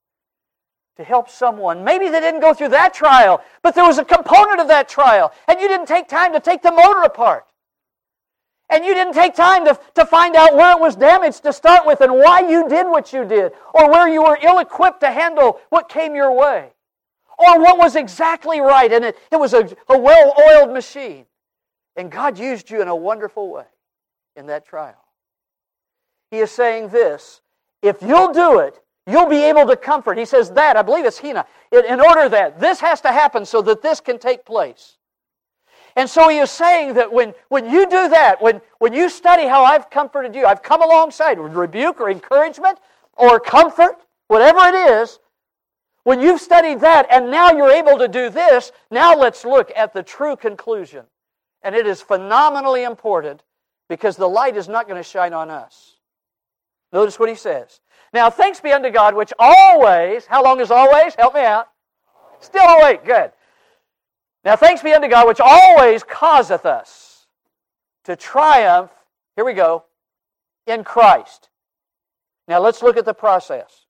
S1: to help someone. Maybe they didn't go through that trial, but there was a component of that trial, and you didn't take time to take the motor apart. And you didn't take time to find out where it was damaged to start with and why you did what you did, or where you were ill-equipped to handle what came your way, or what was exactly right, and it was a well-oiled machine. And God used you in a wonderful way in that trial. He is saying this, if you'll do it, you'll be able to comfort. He says that, I believe it's Hina, in order that this has to happen so that this can take place. And so he is saying that when you do that, when you study how I've comforted you, I've come alongside with rebuke or encouragement or comfort, whatever it is, when you've studied that and now you're able to do this, now let's look at the true conclusion. And it is phenomenally important because the light is not going to shine on us. Notice what he says. Now, thanks be unto God, which always, how long is always? Help me out. Still awake, good. Now, thanks be unto God, which always causeth us to triumph, here we go, in Christ. Now, let's look at the process.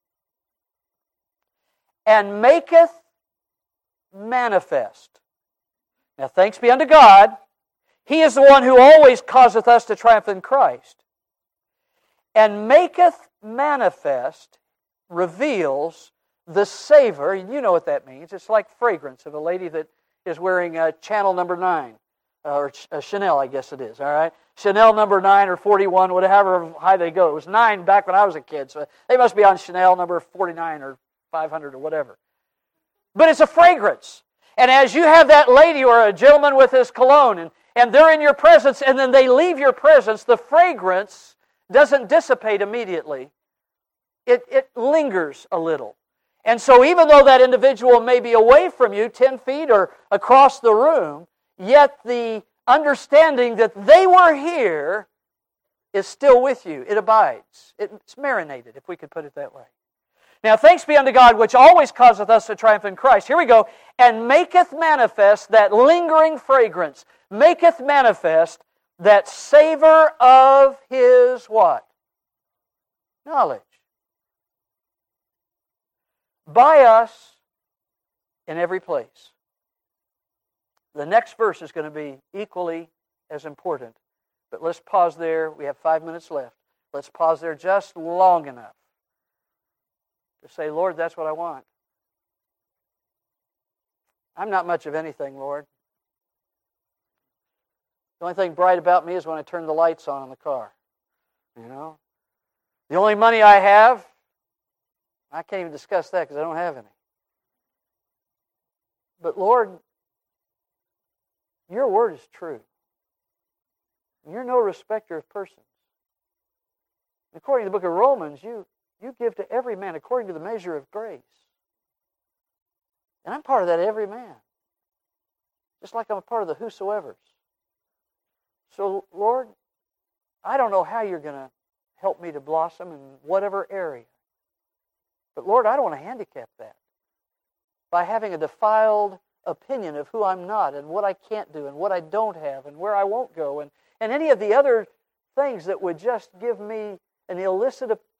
S1: And maketh manifest. Now, thanks be unto God, He is the one who always causeth us to triumph in Christ. And maketh manifest, reveals the savor, and you know what that means. It's like fragrance of a lady that is wearing Chanel number 9, or Chanel, I guess it is, all right? Chanel number 9 or 41, whatever high they go. It was 9 back when I was a kid, so they must be on Chanel number 49 or 500 or whatever. But it's a fragrance. And as you have that lady or a gentleman with his cologne, and they're in your presence, and then they leave your presence, the fragrance doesn't dissipate immediately. It lingers a little. And so even though that individual may be away from you 10 feet or across the room, yet the understanding that they were here is still with you. It abides. It's marinated, if we could put it that way. Now, thanks be unto God, which always causeth us to triumph in Christ. Here we go. And maketh manifest that lingering fragrance. Maketh manifest that savor of His what? Knowledge. By us in every place. The next verse is going to be equally as important. But let's pause there. We have 5 minutes left. Let's pause there just long enough to say, Lord, that's what I want. I'm not much of anything, Lord. The only thing bright about me is when I turn the lights on in the car. You know? The only money I have, I can't even discuss that because I don't have any. But Lord, your word is true. You're no respecter of persons. According to the book of Romans, you give to every man according to the measure of grace. And I'm part of that every man. Just like I'm a part of the whosoever's. So, Lord, I don't know how you're going to help me to blossom in whatever area. But Lord, I don't want to handicap that by having a defiled opinion of who I'm not and what I can't do and what I don't have and where I won't go and any of the other things that would just give me an illicit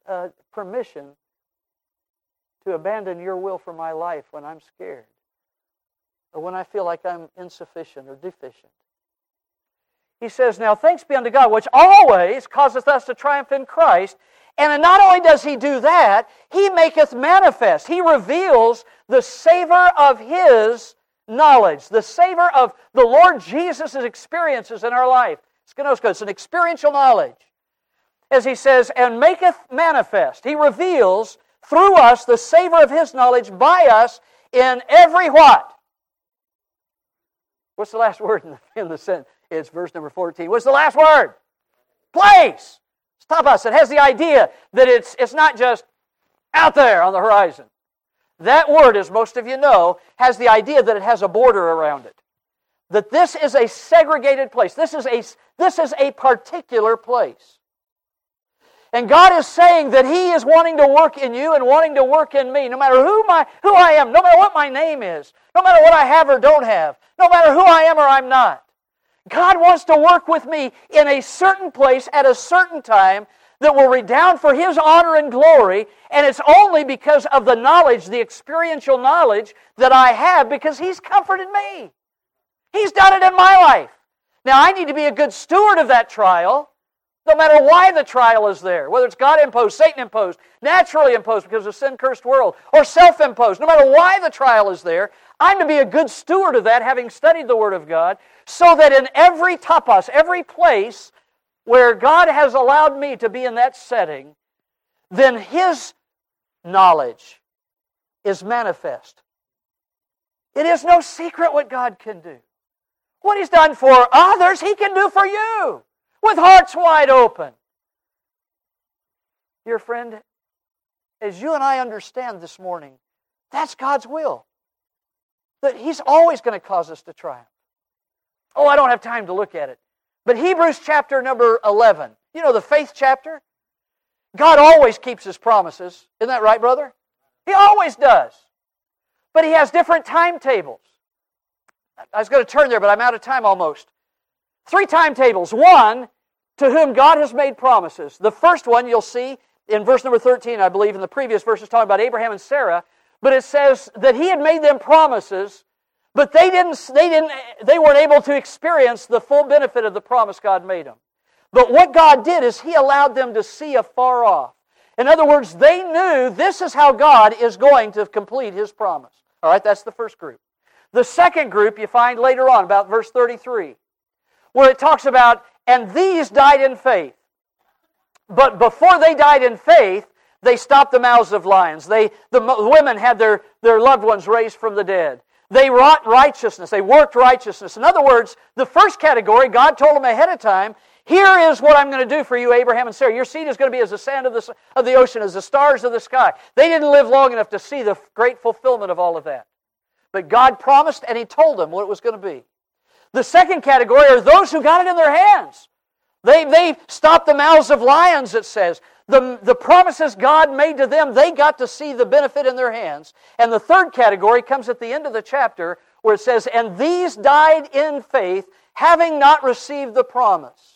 S1: permission to abandon your will for my life when I'm scared or when I feel like I'm insufficient or deficient. He says, now thanks be unto God, which always causeth us to triumph in Christ. And not only does He do that, He maketh manifest. He reveals the savor of His knowledge, the savor of the Lord Jesus' experiences in our life. It's an experiential knowledge. As He says, and maketh manifest. He reveals through us the savor of His knowledge by us in every what? What's the last word in the sentence? It's verse number 14. What's the last word? Place. Stop us. It has the idea that it's not just out there on the horizon. That word, as most of you know, has the idea that it has a border around it. That this is a segregated place. This is a particular place. And God is saying that He is wanting to work in you and wanting to work in me, no matter who I am, no matter what my name is, no matter what I have or don't have, no matter who I am or I'm not. God wants to work with me in a certain place at a certain time that will redound for His honor and glory, and it's only because of the knowledge, the experiential knowledge that I have, because He's comforted me. He's done it in my life. Now, I need to be a good steward of that trial, no matter why the trial is there, whether it's God-imposed, Satan-imposed, naturally imposed because of a sin-cursed world, or self-imposed. No matter why the trial is there, I'm to be a good steward of that, having studied the Word of God, so that in every tapas, every place where God has allowed me to be in that setting, then His knowledge is manifest. It is no secret what God can do. What He's done for others, He can do for you, with hearts wide open. Dear friend, as you and I understand this morning, that's God's will. That He's always going to cause us to triumph. Oh, I don't have time to look at it. But Hebrews chapter number 11, the faith chapter, God always keeps His promises. Isn't that right, brother? He always does. But He has different timetables. I was going to turn there, but I'm out of time almost. 3 timetables. One, to whom God has made promises. The first one you'll see in verse number 13, I believe, in the previous verses talking about Abraham and Sarah. But it says that He had made them promises, but they weren't able to experience the full benefit of the promise God made them. But what God did is He allowed them to see afar off. In other words, they knew this is how God is going to complete His promise. All right, that's the first group. The second group you find later on, about verse 33, where it talks about, and these died in faith. But before they died in faith, they stopped the mouths of lions. The women had their loved ones raised from the dead. They wrought righteousness. They worked righteousness. In other words, the first category, God told them ahead of time, here is what I'm going to do for you, Abraham and Sarah. Your seed is going to be as the sand of the ocean, as the stars of the sky. They didn't live long enough to see the great fulfillment of all of that. But God promised, and He told them what it was going to be. The second category are those who got it in their hands. They stopped the mouths of lions, it says. The promises God made to them, they got to see the benefit in their hands. And the third category comes at the end of the chapter where it says, and these died in faith, having not received the promise.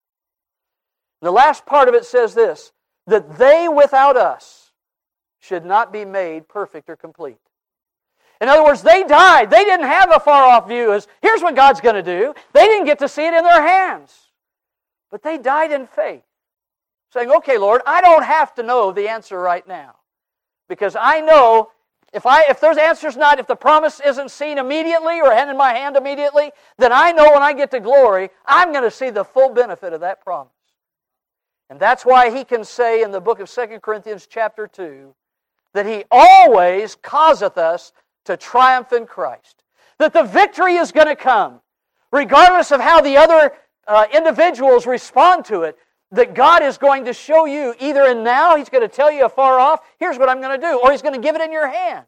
S1: The last part of it says this, that they without us should not be made perfect or complete. In other words, they died. They didn't have a far-off view as, here's what God's going to do. They didn't get to see it in their hands. But they died in faith, saying, okay, Lord, I don't have to know the answer right now. Because I know if those answers not, if the promise isn't seen immediately or in my hand immediately, then I know when I get to glory, I'm going to see the full benefit of that promise. And that's why he can say in the book of 2 Corinthians chapter 2, that He always causeth us to triumph in Christ. That the victory is going to come, regardless of how the other individuals respond to it, that God is going to show you, either in now, He's going to tell you afar off, here's what I'm going to do, or He's going to give it in your hand.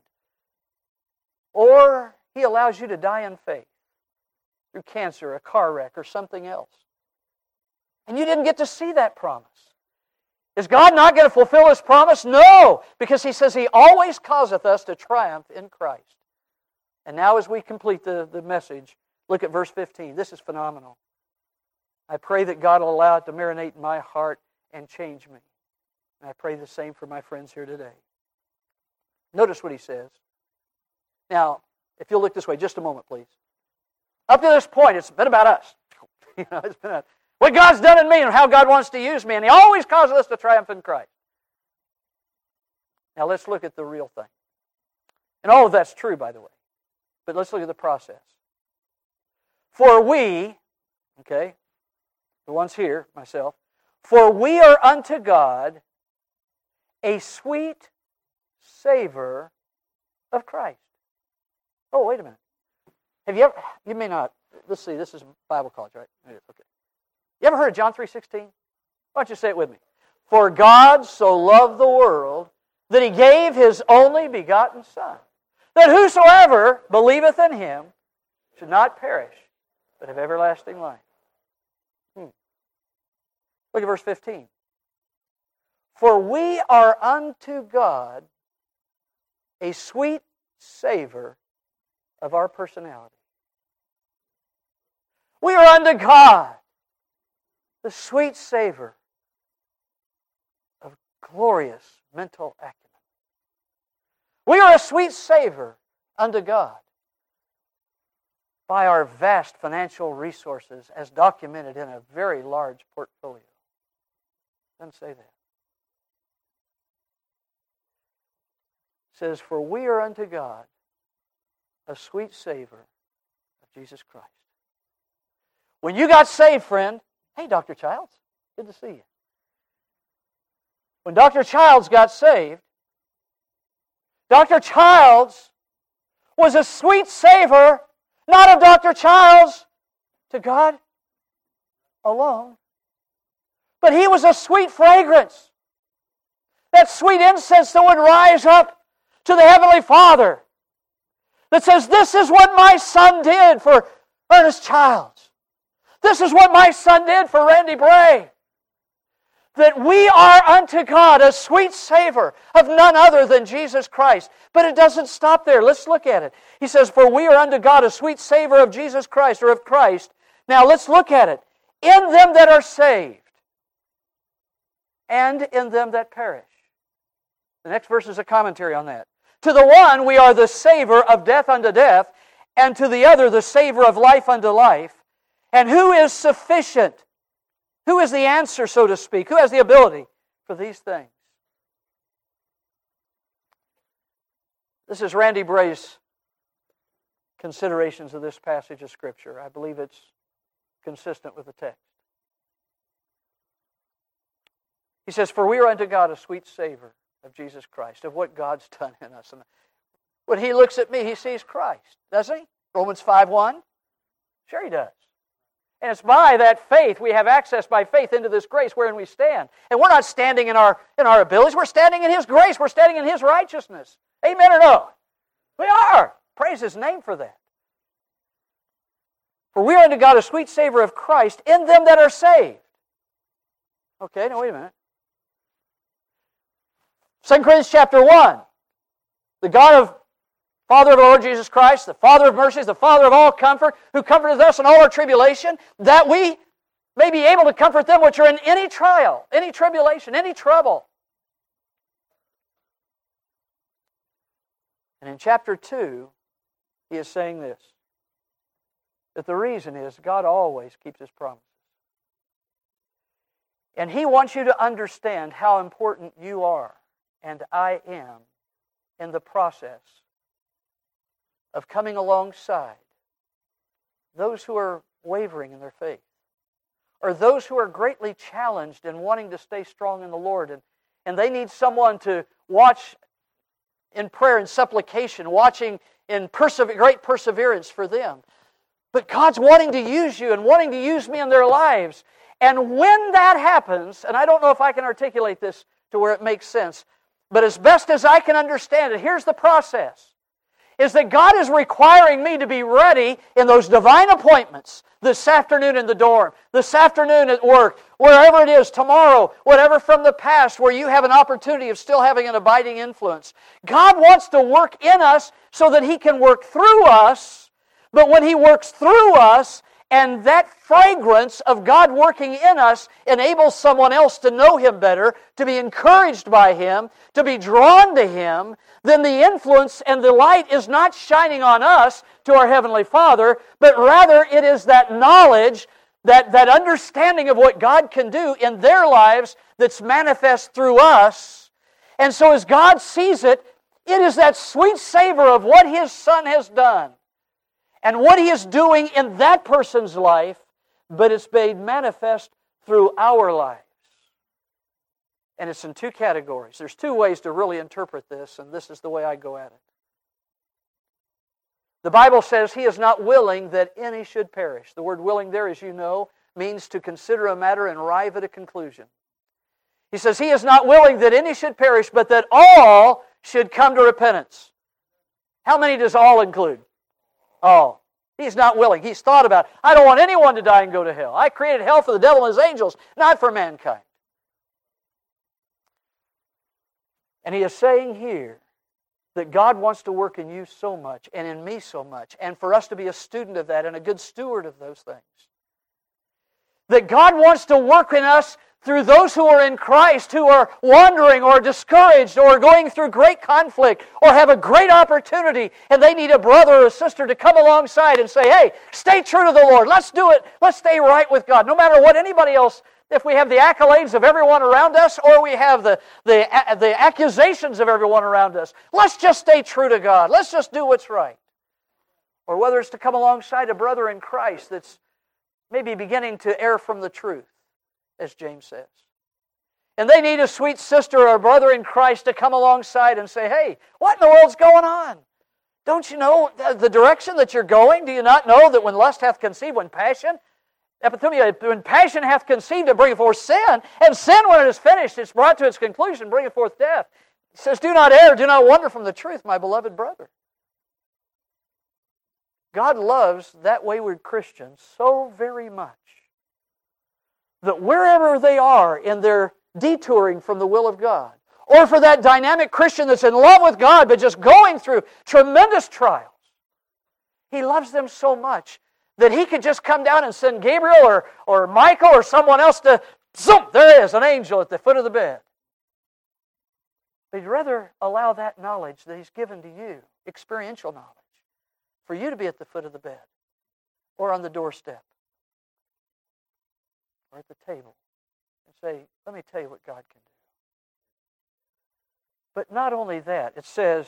S1: Or He allows you to die in faith through cancer, a car wreck, or something else. And you didn't get to see that promise. Is God not going to fulfill His promise? No, because He says He always causeth us to triumph in Christ. And now as we complete the message, look at verse 15. This is phenomenal. I pray that God will allow it to marinate in my heart and change me. And I pray the same for my friends here today. Notice what he says. Now, if you'll look this way, just a moment, please. Up to this point, it's been about us. It's been about what God's done in me and how God wants to use me, and He always causes us to triumph in Christ. Now, let's look at the real thing. And all of that's true, by the way. But let's look at the process. For we, okay, the ones here, myself, for we are unto God a sweet savor of Christ. Oh, wait a minute. Have you ever, you may not, let's see, this is Bible college, right? Okay. You ever heard of John 3:16? Why don't you say it with me? For God so loved the world that He gave His only begotten Son, that whosoever believeth in Him should not perish, but have everlasting life. Look at verse 15. For we are unto God a sweet savor of our personality. We are unto God the sweet savor of glorious mental acumen. We are a sweet savor unto God by our vast financial resources as documented in a very large portfolio. Doesn't say that. It says, for we are unto God a sweet savor of Jesus Christ. When you got saved, friend, hey, Dr. Childs, good to see you. When Dr. Childs got saved, Dr. Childs was a sweet savor, not of Dr. Childs to God alone, but he was a sweet fragrance. That sweet incense that would rise up to the Heavenly Father that says, this is what my son did for Ernest Childs. This is what my son did for Randy Bray. That we are unto God a sweet savor of none other than Jesus Christ. But it doesn't stop there. Let's look at it. He says, for we are unto God a sweet savor of Jesus Christ, or of Christ. Now let's look at it. In them that are saved, and in them that perish. The next verse is a commentary on that. To the one we are the savor of death unto death, and to the other the savor of life unto life. And who is sufficient? Who is the answer, so to speak? Who has the ability for these things? This is Randy Bray's considerations of this passage of Scripture. I believe it's consistent with the text. He says, for we are unto God a sweet savor of Jesus Christ, of what God's done in us. And when He looks at me, He sees Christ, doesn't He? Romans 5:1? Sure He does. And it's by that faith, we have access by faith into this grace wherein we stand. And we're not standing in our abilities, we're standing in His grace, we're standing in His righteousness. Amen or no? We are. Praise His name for that. For we are unto God a sweet savor of Christ in them that are saved. Okay, now wait a minute. 2 Corinthians chapter 1. The God of Father of our Lord Jesus Christ, the Father of mercies, the Father of all comfort, who comforteth us in all our tribulation, that we may be able to comfort them which are in any trial, any tribulation, any trouble. And in chapter 2, he is saying this, that the reason is God always keeps His promises. And He wants you to understand how important you are and I am in the process of coming alongside those who are wavering in their faith, or those who are greatly challenged and wanting to stay strong in the Lord, and they need someone to watch in prayer and supplication, watching in great perseverance for them. But God's wanting to use you and wanting to use me in their lives. And when that happens, and I don't know if I can articulate this to where it makes sense, but as best as I can understand it, here's the process. Is that God is requiring me to be ready in those divine appointments this afternoon in the dorm, this afternoon at work, wherever it is, tomorrow, whatever from the past where you have an opportunity of still having an abiding influence. God wants to work in us so that He can work through us, but when He works through us And that fragrance of God working in us enables someone else to know Him better, to be encouraged by Him, to be drawn to Him. Then the influence and the light is not shining on us to our Heavenly Father, but rather it is that knowledge, that understanding of what God can do in their lives that's manifest through us. And so as God sees it, it is that sweet savor of what His Son has done and what He is doing in that person's life, but it's made manifest through our lives. And it's in two categories. There's two ways to really interpret this, and this is the way I go at it. The Bible says He is not willing that any should perish. The word willing there, as you know, means to consider a matter and arrive at a conclusion. He says He is not willing that any should perish, but that all should come to repentance. How many does all include? All. He's not willing. He's thought about it. I don't want anyone to die and go to hell. I created hell for the devil and his angels, not for mankind. And He is saying here that God wants to work in you so much and in me so much, and for us to be a student of that and a good steward of those things. That God wants to work in us through those who are in Christ, who are wandering or discouraged or going through great conflict or have a great opportunity and they need a brother or a sister to come alongside and say, hey, stay true to the Lord. Let's do it. Let's stay right with God. No matter what anybody else, if we have the accolades of everyone around us or we have the accusations of everyone around us, let's just stay true to God. Let's just do what's right. Or whether it's to come alongside a brother in Christ that's maybe beginning to err from the truth, as James says. And they need a sweet sister or a brother in Christ to come alongside and say, hey, what in the world's going on? Don't you know the direction that you're going? Do you not know that when lust hath conceived, when passion hath conceived, it bringeth forth sin, and sin, when it is finished, it's brought to its conclusion, bringeth forth death. It says, do not err, do not wander from the truth, my beloved brother. God loves that wayward Christian so very much that wherever they are in their detouring from the will of God, or for that dynamic Christian that's in love with God but just going through tremendous trials, He loves them so much that He could just come down and send Gabriel or Michael or someone else to, zoom, there is an angel at the foot of the bed. But He'd rather allow that knowledge that He's given to you, experiential knowledge, for you to be at the foot of the bed or on the doorstep or at the table and say, let me tell you what God can do. But not only that, it says,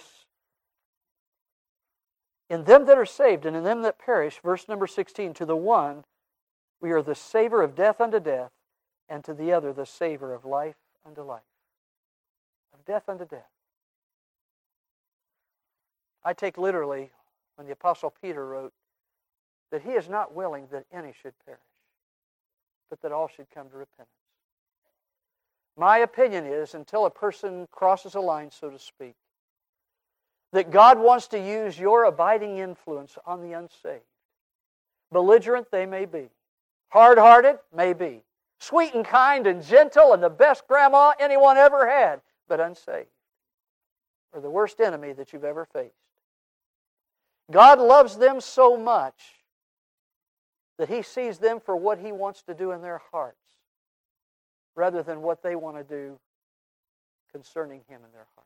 S1: in them that are saved and in them that perish, verse number 16, to the one we are the savor of death unto death, and to the other the savor of life unto life. Of death unto death. I take literally when the Apostle Peter wrote that he is not willing that any should perish, but that all should come to repentance. My opinion is, until a person crosses a line, so to speak, that God wants to use your abiding influence on the unsaved. Belligerent they may be. Hard-hearted may be. Sweet and kind and gentle and the best grandma anyone ever had, but unsaved. Or the worst enemy that you've ever faced. God loves them so much that He sees them for what He wants to do in their hearts rather than what they want to do concerning Him in their hearts.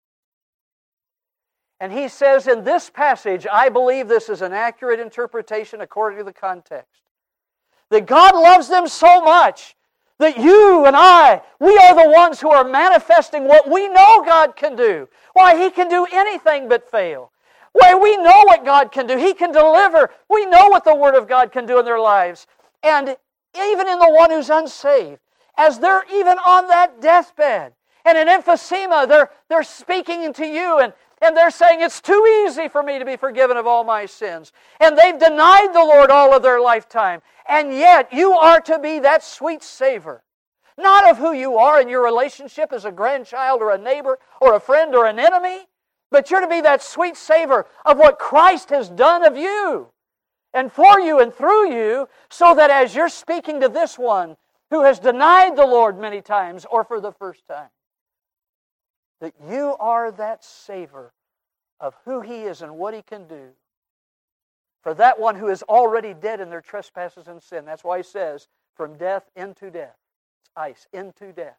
S1: And He says in this passage, I believe this is an accurate interpretation according to the context, that God loves them so much that you and I, we are the ones who are manifesting what we know God can do. Why, He can do anything but fail. Why, we know what God can do. He can deliver. We know what the Word of God can do in their lives. And even in the one who's unsaved, as they're even on that deathbed, and in emphysema, they're speaking to you, and they're saying, it's too easy for me to be forgiven of all my sins. And they've denied the Lord all of their lifetime. And yet, you are to be that sweet savor. Not of who you are in your relationship as a grandchild or a neighbor or a friend or an enemy, but you're to be that sweet savor of what Christ has done of you and for you and through you, so that as you're speaking to this one who has denied the Lord many times or for the first time, that you are that savor of who He is and what He can do For that one who is already dead in their trespasses and sin. That's why he says, from death into death. It's ice, into death.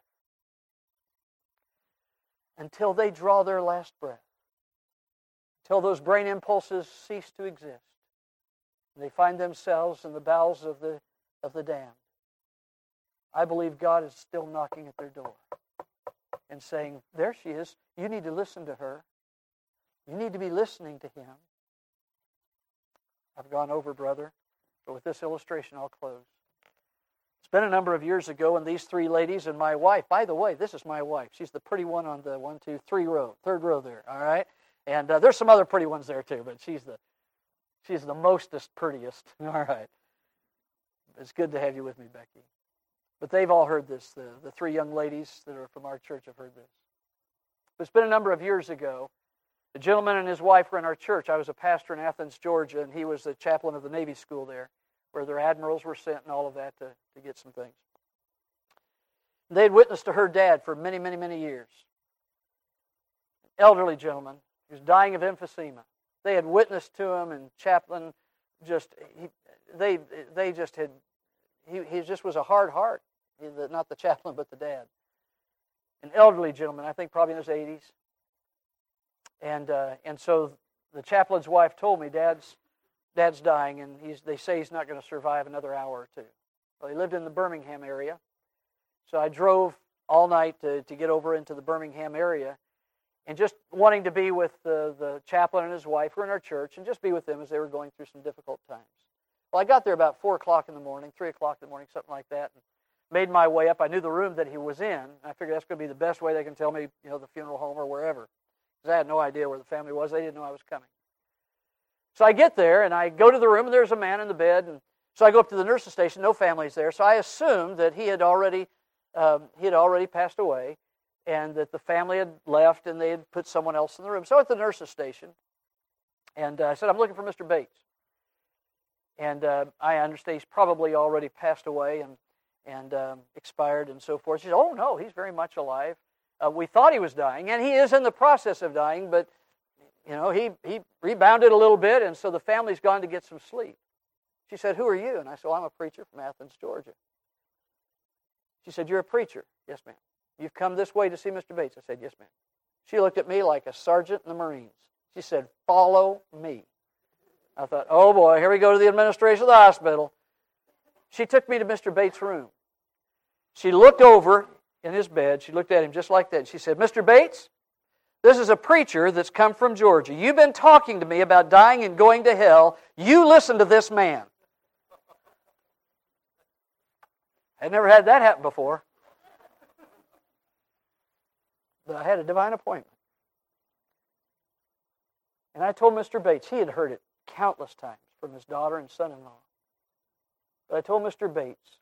S1: Until they draw their last breath. Until those brain impulses cease to exist. And they find themselves in the bowels of the damned. I believe God is still knocking at their door and saying, there she is. You need to listen to her. You need to be listening to him. I've gone over, brother, but with this illustration I'll close. It's been a number of years ago, and these three ladies and my wife, by the way, this is my wife. She's the pretty one on the 1, 2, 3 row, third row there, all right? And there's some other pretty ones there too, but she's the mostest prettiest, all right? It's good to have you with me, Becky. But they've all heard this. The three young ladies that are from our church have heard this. But it's been a number of years ago. The gentleman and his wife were in our church. I was a pastor in Athens, Georgia, and he was the chaplain of the Navy school there, where their admirals were sent and all of that to get some things. They had witnessed to her dad for many, many, many years. An elderly gentleman who was dying of emphysema. They had witnessed to him, and chaplain he just was a hard heart. Not the chaplain, but the dad. An elderly gentleman, I think probably in his 80s. And so the chaplain's wife told me, Dad's dying, and they say he's not going to survive another hour or two. Well, he lived in the Birmingham area. So I drove all night to get over into the Birmingham area, and just wanting to be with the chaplain and his wife who were in our church, and just be with them as they were going through some difficult times. Well, I got there about 4 o'clock in the morning, 3 o'clock in the morning, something like that, and made my way up. I knew the room that he was in. I figured that's going to be the best way they can tell me, the funeral home or wherever. Because I had no idea where the family was. They didn't know I was coming. So I get there, and I go to the room, and there's a man in the bed. And so I go up to the nurse's station. No family's there. So I assumed that he had already passed away, and that the family had left, and they had put someone else in the room. So at the nurse's station, and I said, I'm looking for Mr. Bates. And I understand he's probably already passed away and expired and so forth. She said, oh, no, he's very much alive. We thought he was dying, and he is in the process of dying, but, he rebounded a little bit, and so the family's gone to get some sleep. She said, who are you? And I said, well, I'm a preacher from Athens, Georgia. She said, you're a preacher? Yes, ma'am. You've come this way to see Mr. Bates? I said, yes, ma'am. She looked at me like a sergeant in the Marines. She said, follow me. I thought, oh, boy, here we go to the administration of the hospital. She took me to Mr. Bates' room. She looked over in his bed. She looked at him just like that. And she said, Mr. Bates, this is a preacher that's come from Georgia. You've been talking to me about dying and going to hell. You listen to this man. I'd never had that happen before. But I had a divine appointment. And I told Mr. Bates, he had heard it countless times from his daughter and son-in-law. But I told Mr. Bates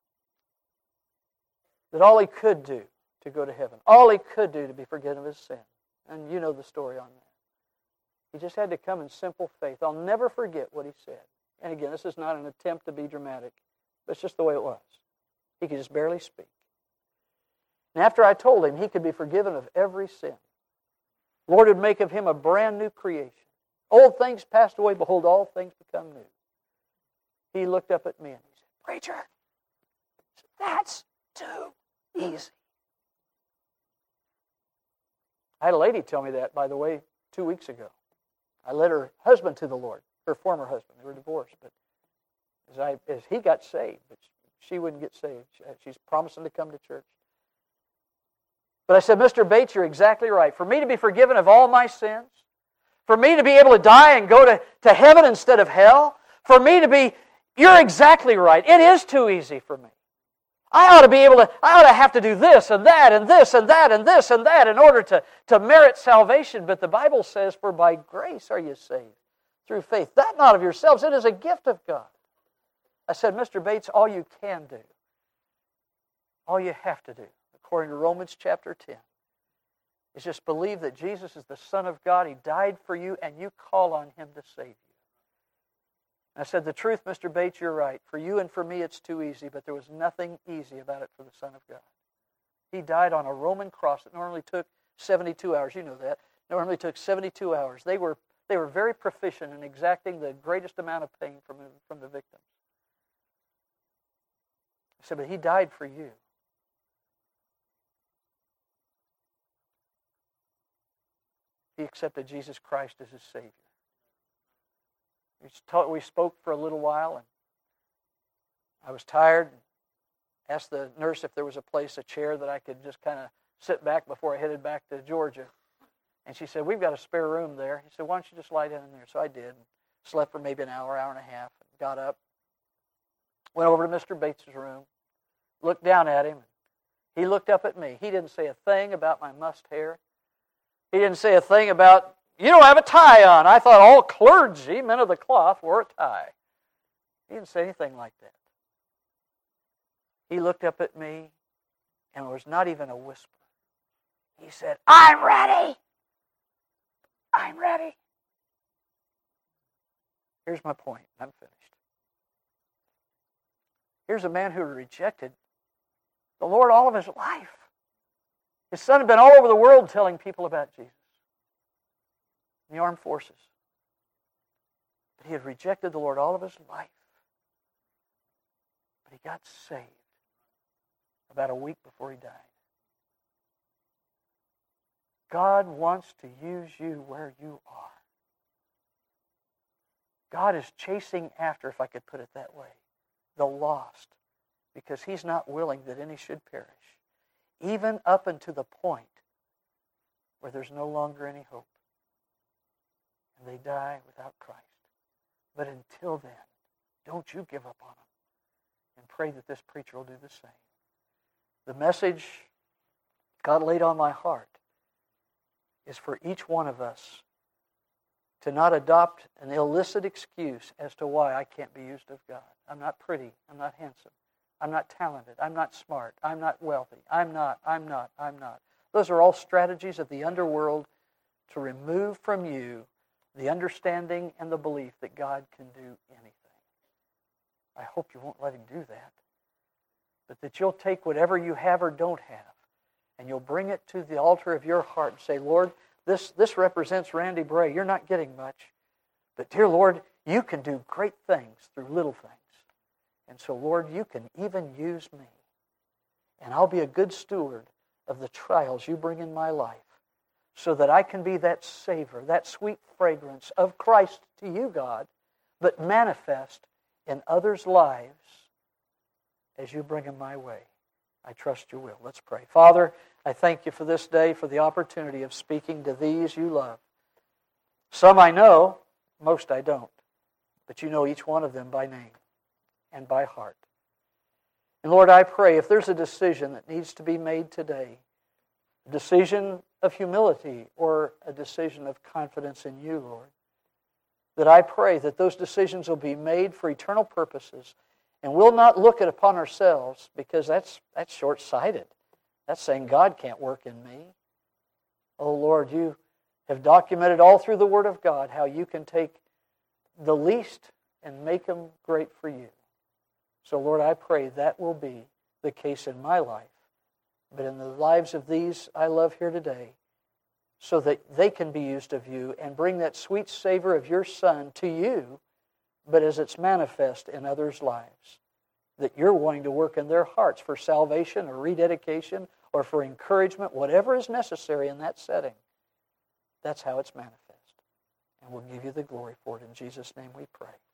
S1: that all he could do to go to heaven, all he could do to be forgiven of his sin, and you know the story on that. He just had to come in simple faith. I'll never forget what he said. And again, this is not an attempt to be dramatic, but it's just the way it was. He could just barely speak. And after I told him he could be forgiven of every sin, the Lord would make of him a brand new creation. Old things passed away, behold, all things become new. He looked up at me and he said, preacher, that's too easy. I had a lady tell me that, by the way, 2 weeks ago. I led her husband to the Lord, her former husband. They were divorced, but as he got saved, but she wouldn't get saved. She's promising to come to church. But I said, Mr. Bates, you're exactly right. For me to be forgiven of all my sins, for me to be able to die and go to heaven instead of hell, for me to be, you're exactly right. It is too easy for me. I ought to have to do this and that and this and that and this and that in order to merit salvation. But the Bible says, for by grace are you saved through faith. That not of yourselves, it is a gift of God. I said, Mr. Bates, all you can do, all you have to do, according to Romans chapter 10, is just believe that Jesus is the Son of God. He died for you, and you call on Him to save you. I said, the truth, Mr. Bates, you're right. For you and for me, it's too easy, but there was nothing easy about it for the Son of God. He died on a Roman cross that normally took 72 hours. You know that. Normally took 72 hours. They were They were very proficient in exacting the greatest amount of pain from the victims. He said, but He died for you. He accepted Jesus Christ as His Savior. We spoke for a little while, and I was tired. Asked the nurse if there was a chair that I could just kind of sit back before I headed back to Georgia. And she said, we've got a spare room there. He said, why don't you just lie down in there? So I did. Slept for maybe an hour, hour and a half. Got up. Went over to Mr. Bates' room. Looked down at him. He looked up at me. He didn't say a thing about my mussed hair. He didn't say a thing about, you don't have a tie on. I thought all clergy, men of the cloth, wore a tie. He didn't say anything like that. He looked up at me, and it was not even a whisper. He said, I'm ready. I'm ready. Here's my point. I'm finished. Here's a man who rejected the Lord all of his life. His son had been all over the world telling people about Jesus in the armed forces. But he had rejected the Lord all of his life. But he got saved about a week before he died. God wants to use you where you are. God is chasing after, if I could put it that way, the lost, because He's not willing that any should perish, even up unto the point where there's no longer any hope, and they die without Christ. But until then, don't you give up on them, and pray that this preacher will do the same. The message God laid on my heart is for each one of us to not adopt an illicit excuse as to why I can't be used of God. I'm not pretty. I'm not handsome. I'm not talented. I'm not smart. I'm not wealthy. I'm not. Those are all strategies of the underworld to remove from you the understanding and the belief that God can do anything. I hope you won't let Him do that, but that you'll take whatever you have or don't have, and you'll bring it to the altar of your heart and say, Lord, this represents Randy Bray. You're not getting much. But dear Lord, you can do great things through little things. And so, Lord, you can even use me. And I'll be a good steward of the trials you bring in my life so that I can be that savor, that sweet fragrance of Christ to you, God, but manifest in others' lives as you bring them my way. I trust you will. Let's pray. Father, I thank you for this day, for the opportunity of speaking to these you love. Some I know, most I don't. But you know each one of them by name and by heart. And Lord, I pray if there's a decision that needs to be made today, a decision of humility or a decision of confidence in you, Lord, that I pray that those decisions will be made for eternal purposes. And we'll not look it upon ourselves, because that's short-sighted. That's saying God can't work in me. Oh Lord, you have documented all through the Word of God how you can take the least and make them great for you. So Lord, I pray that will be the case in my life, but in the lives of these I love here today, so that they can be used of you and bring that sweet savor of your Son to you, but as it's manifest in others' lives, that you're wanting to work in their hearts for salvation or rededication or for encouragement, whatever is necessary in that setting. That's how it's manifest. And we'll give you the glory for it. In Jesus' name we pray.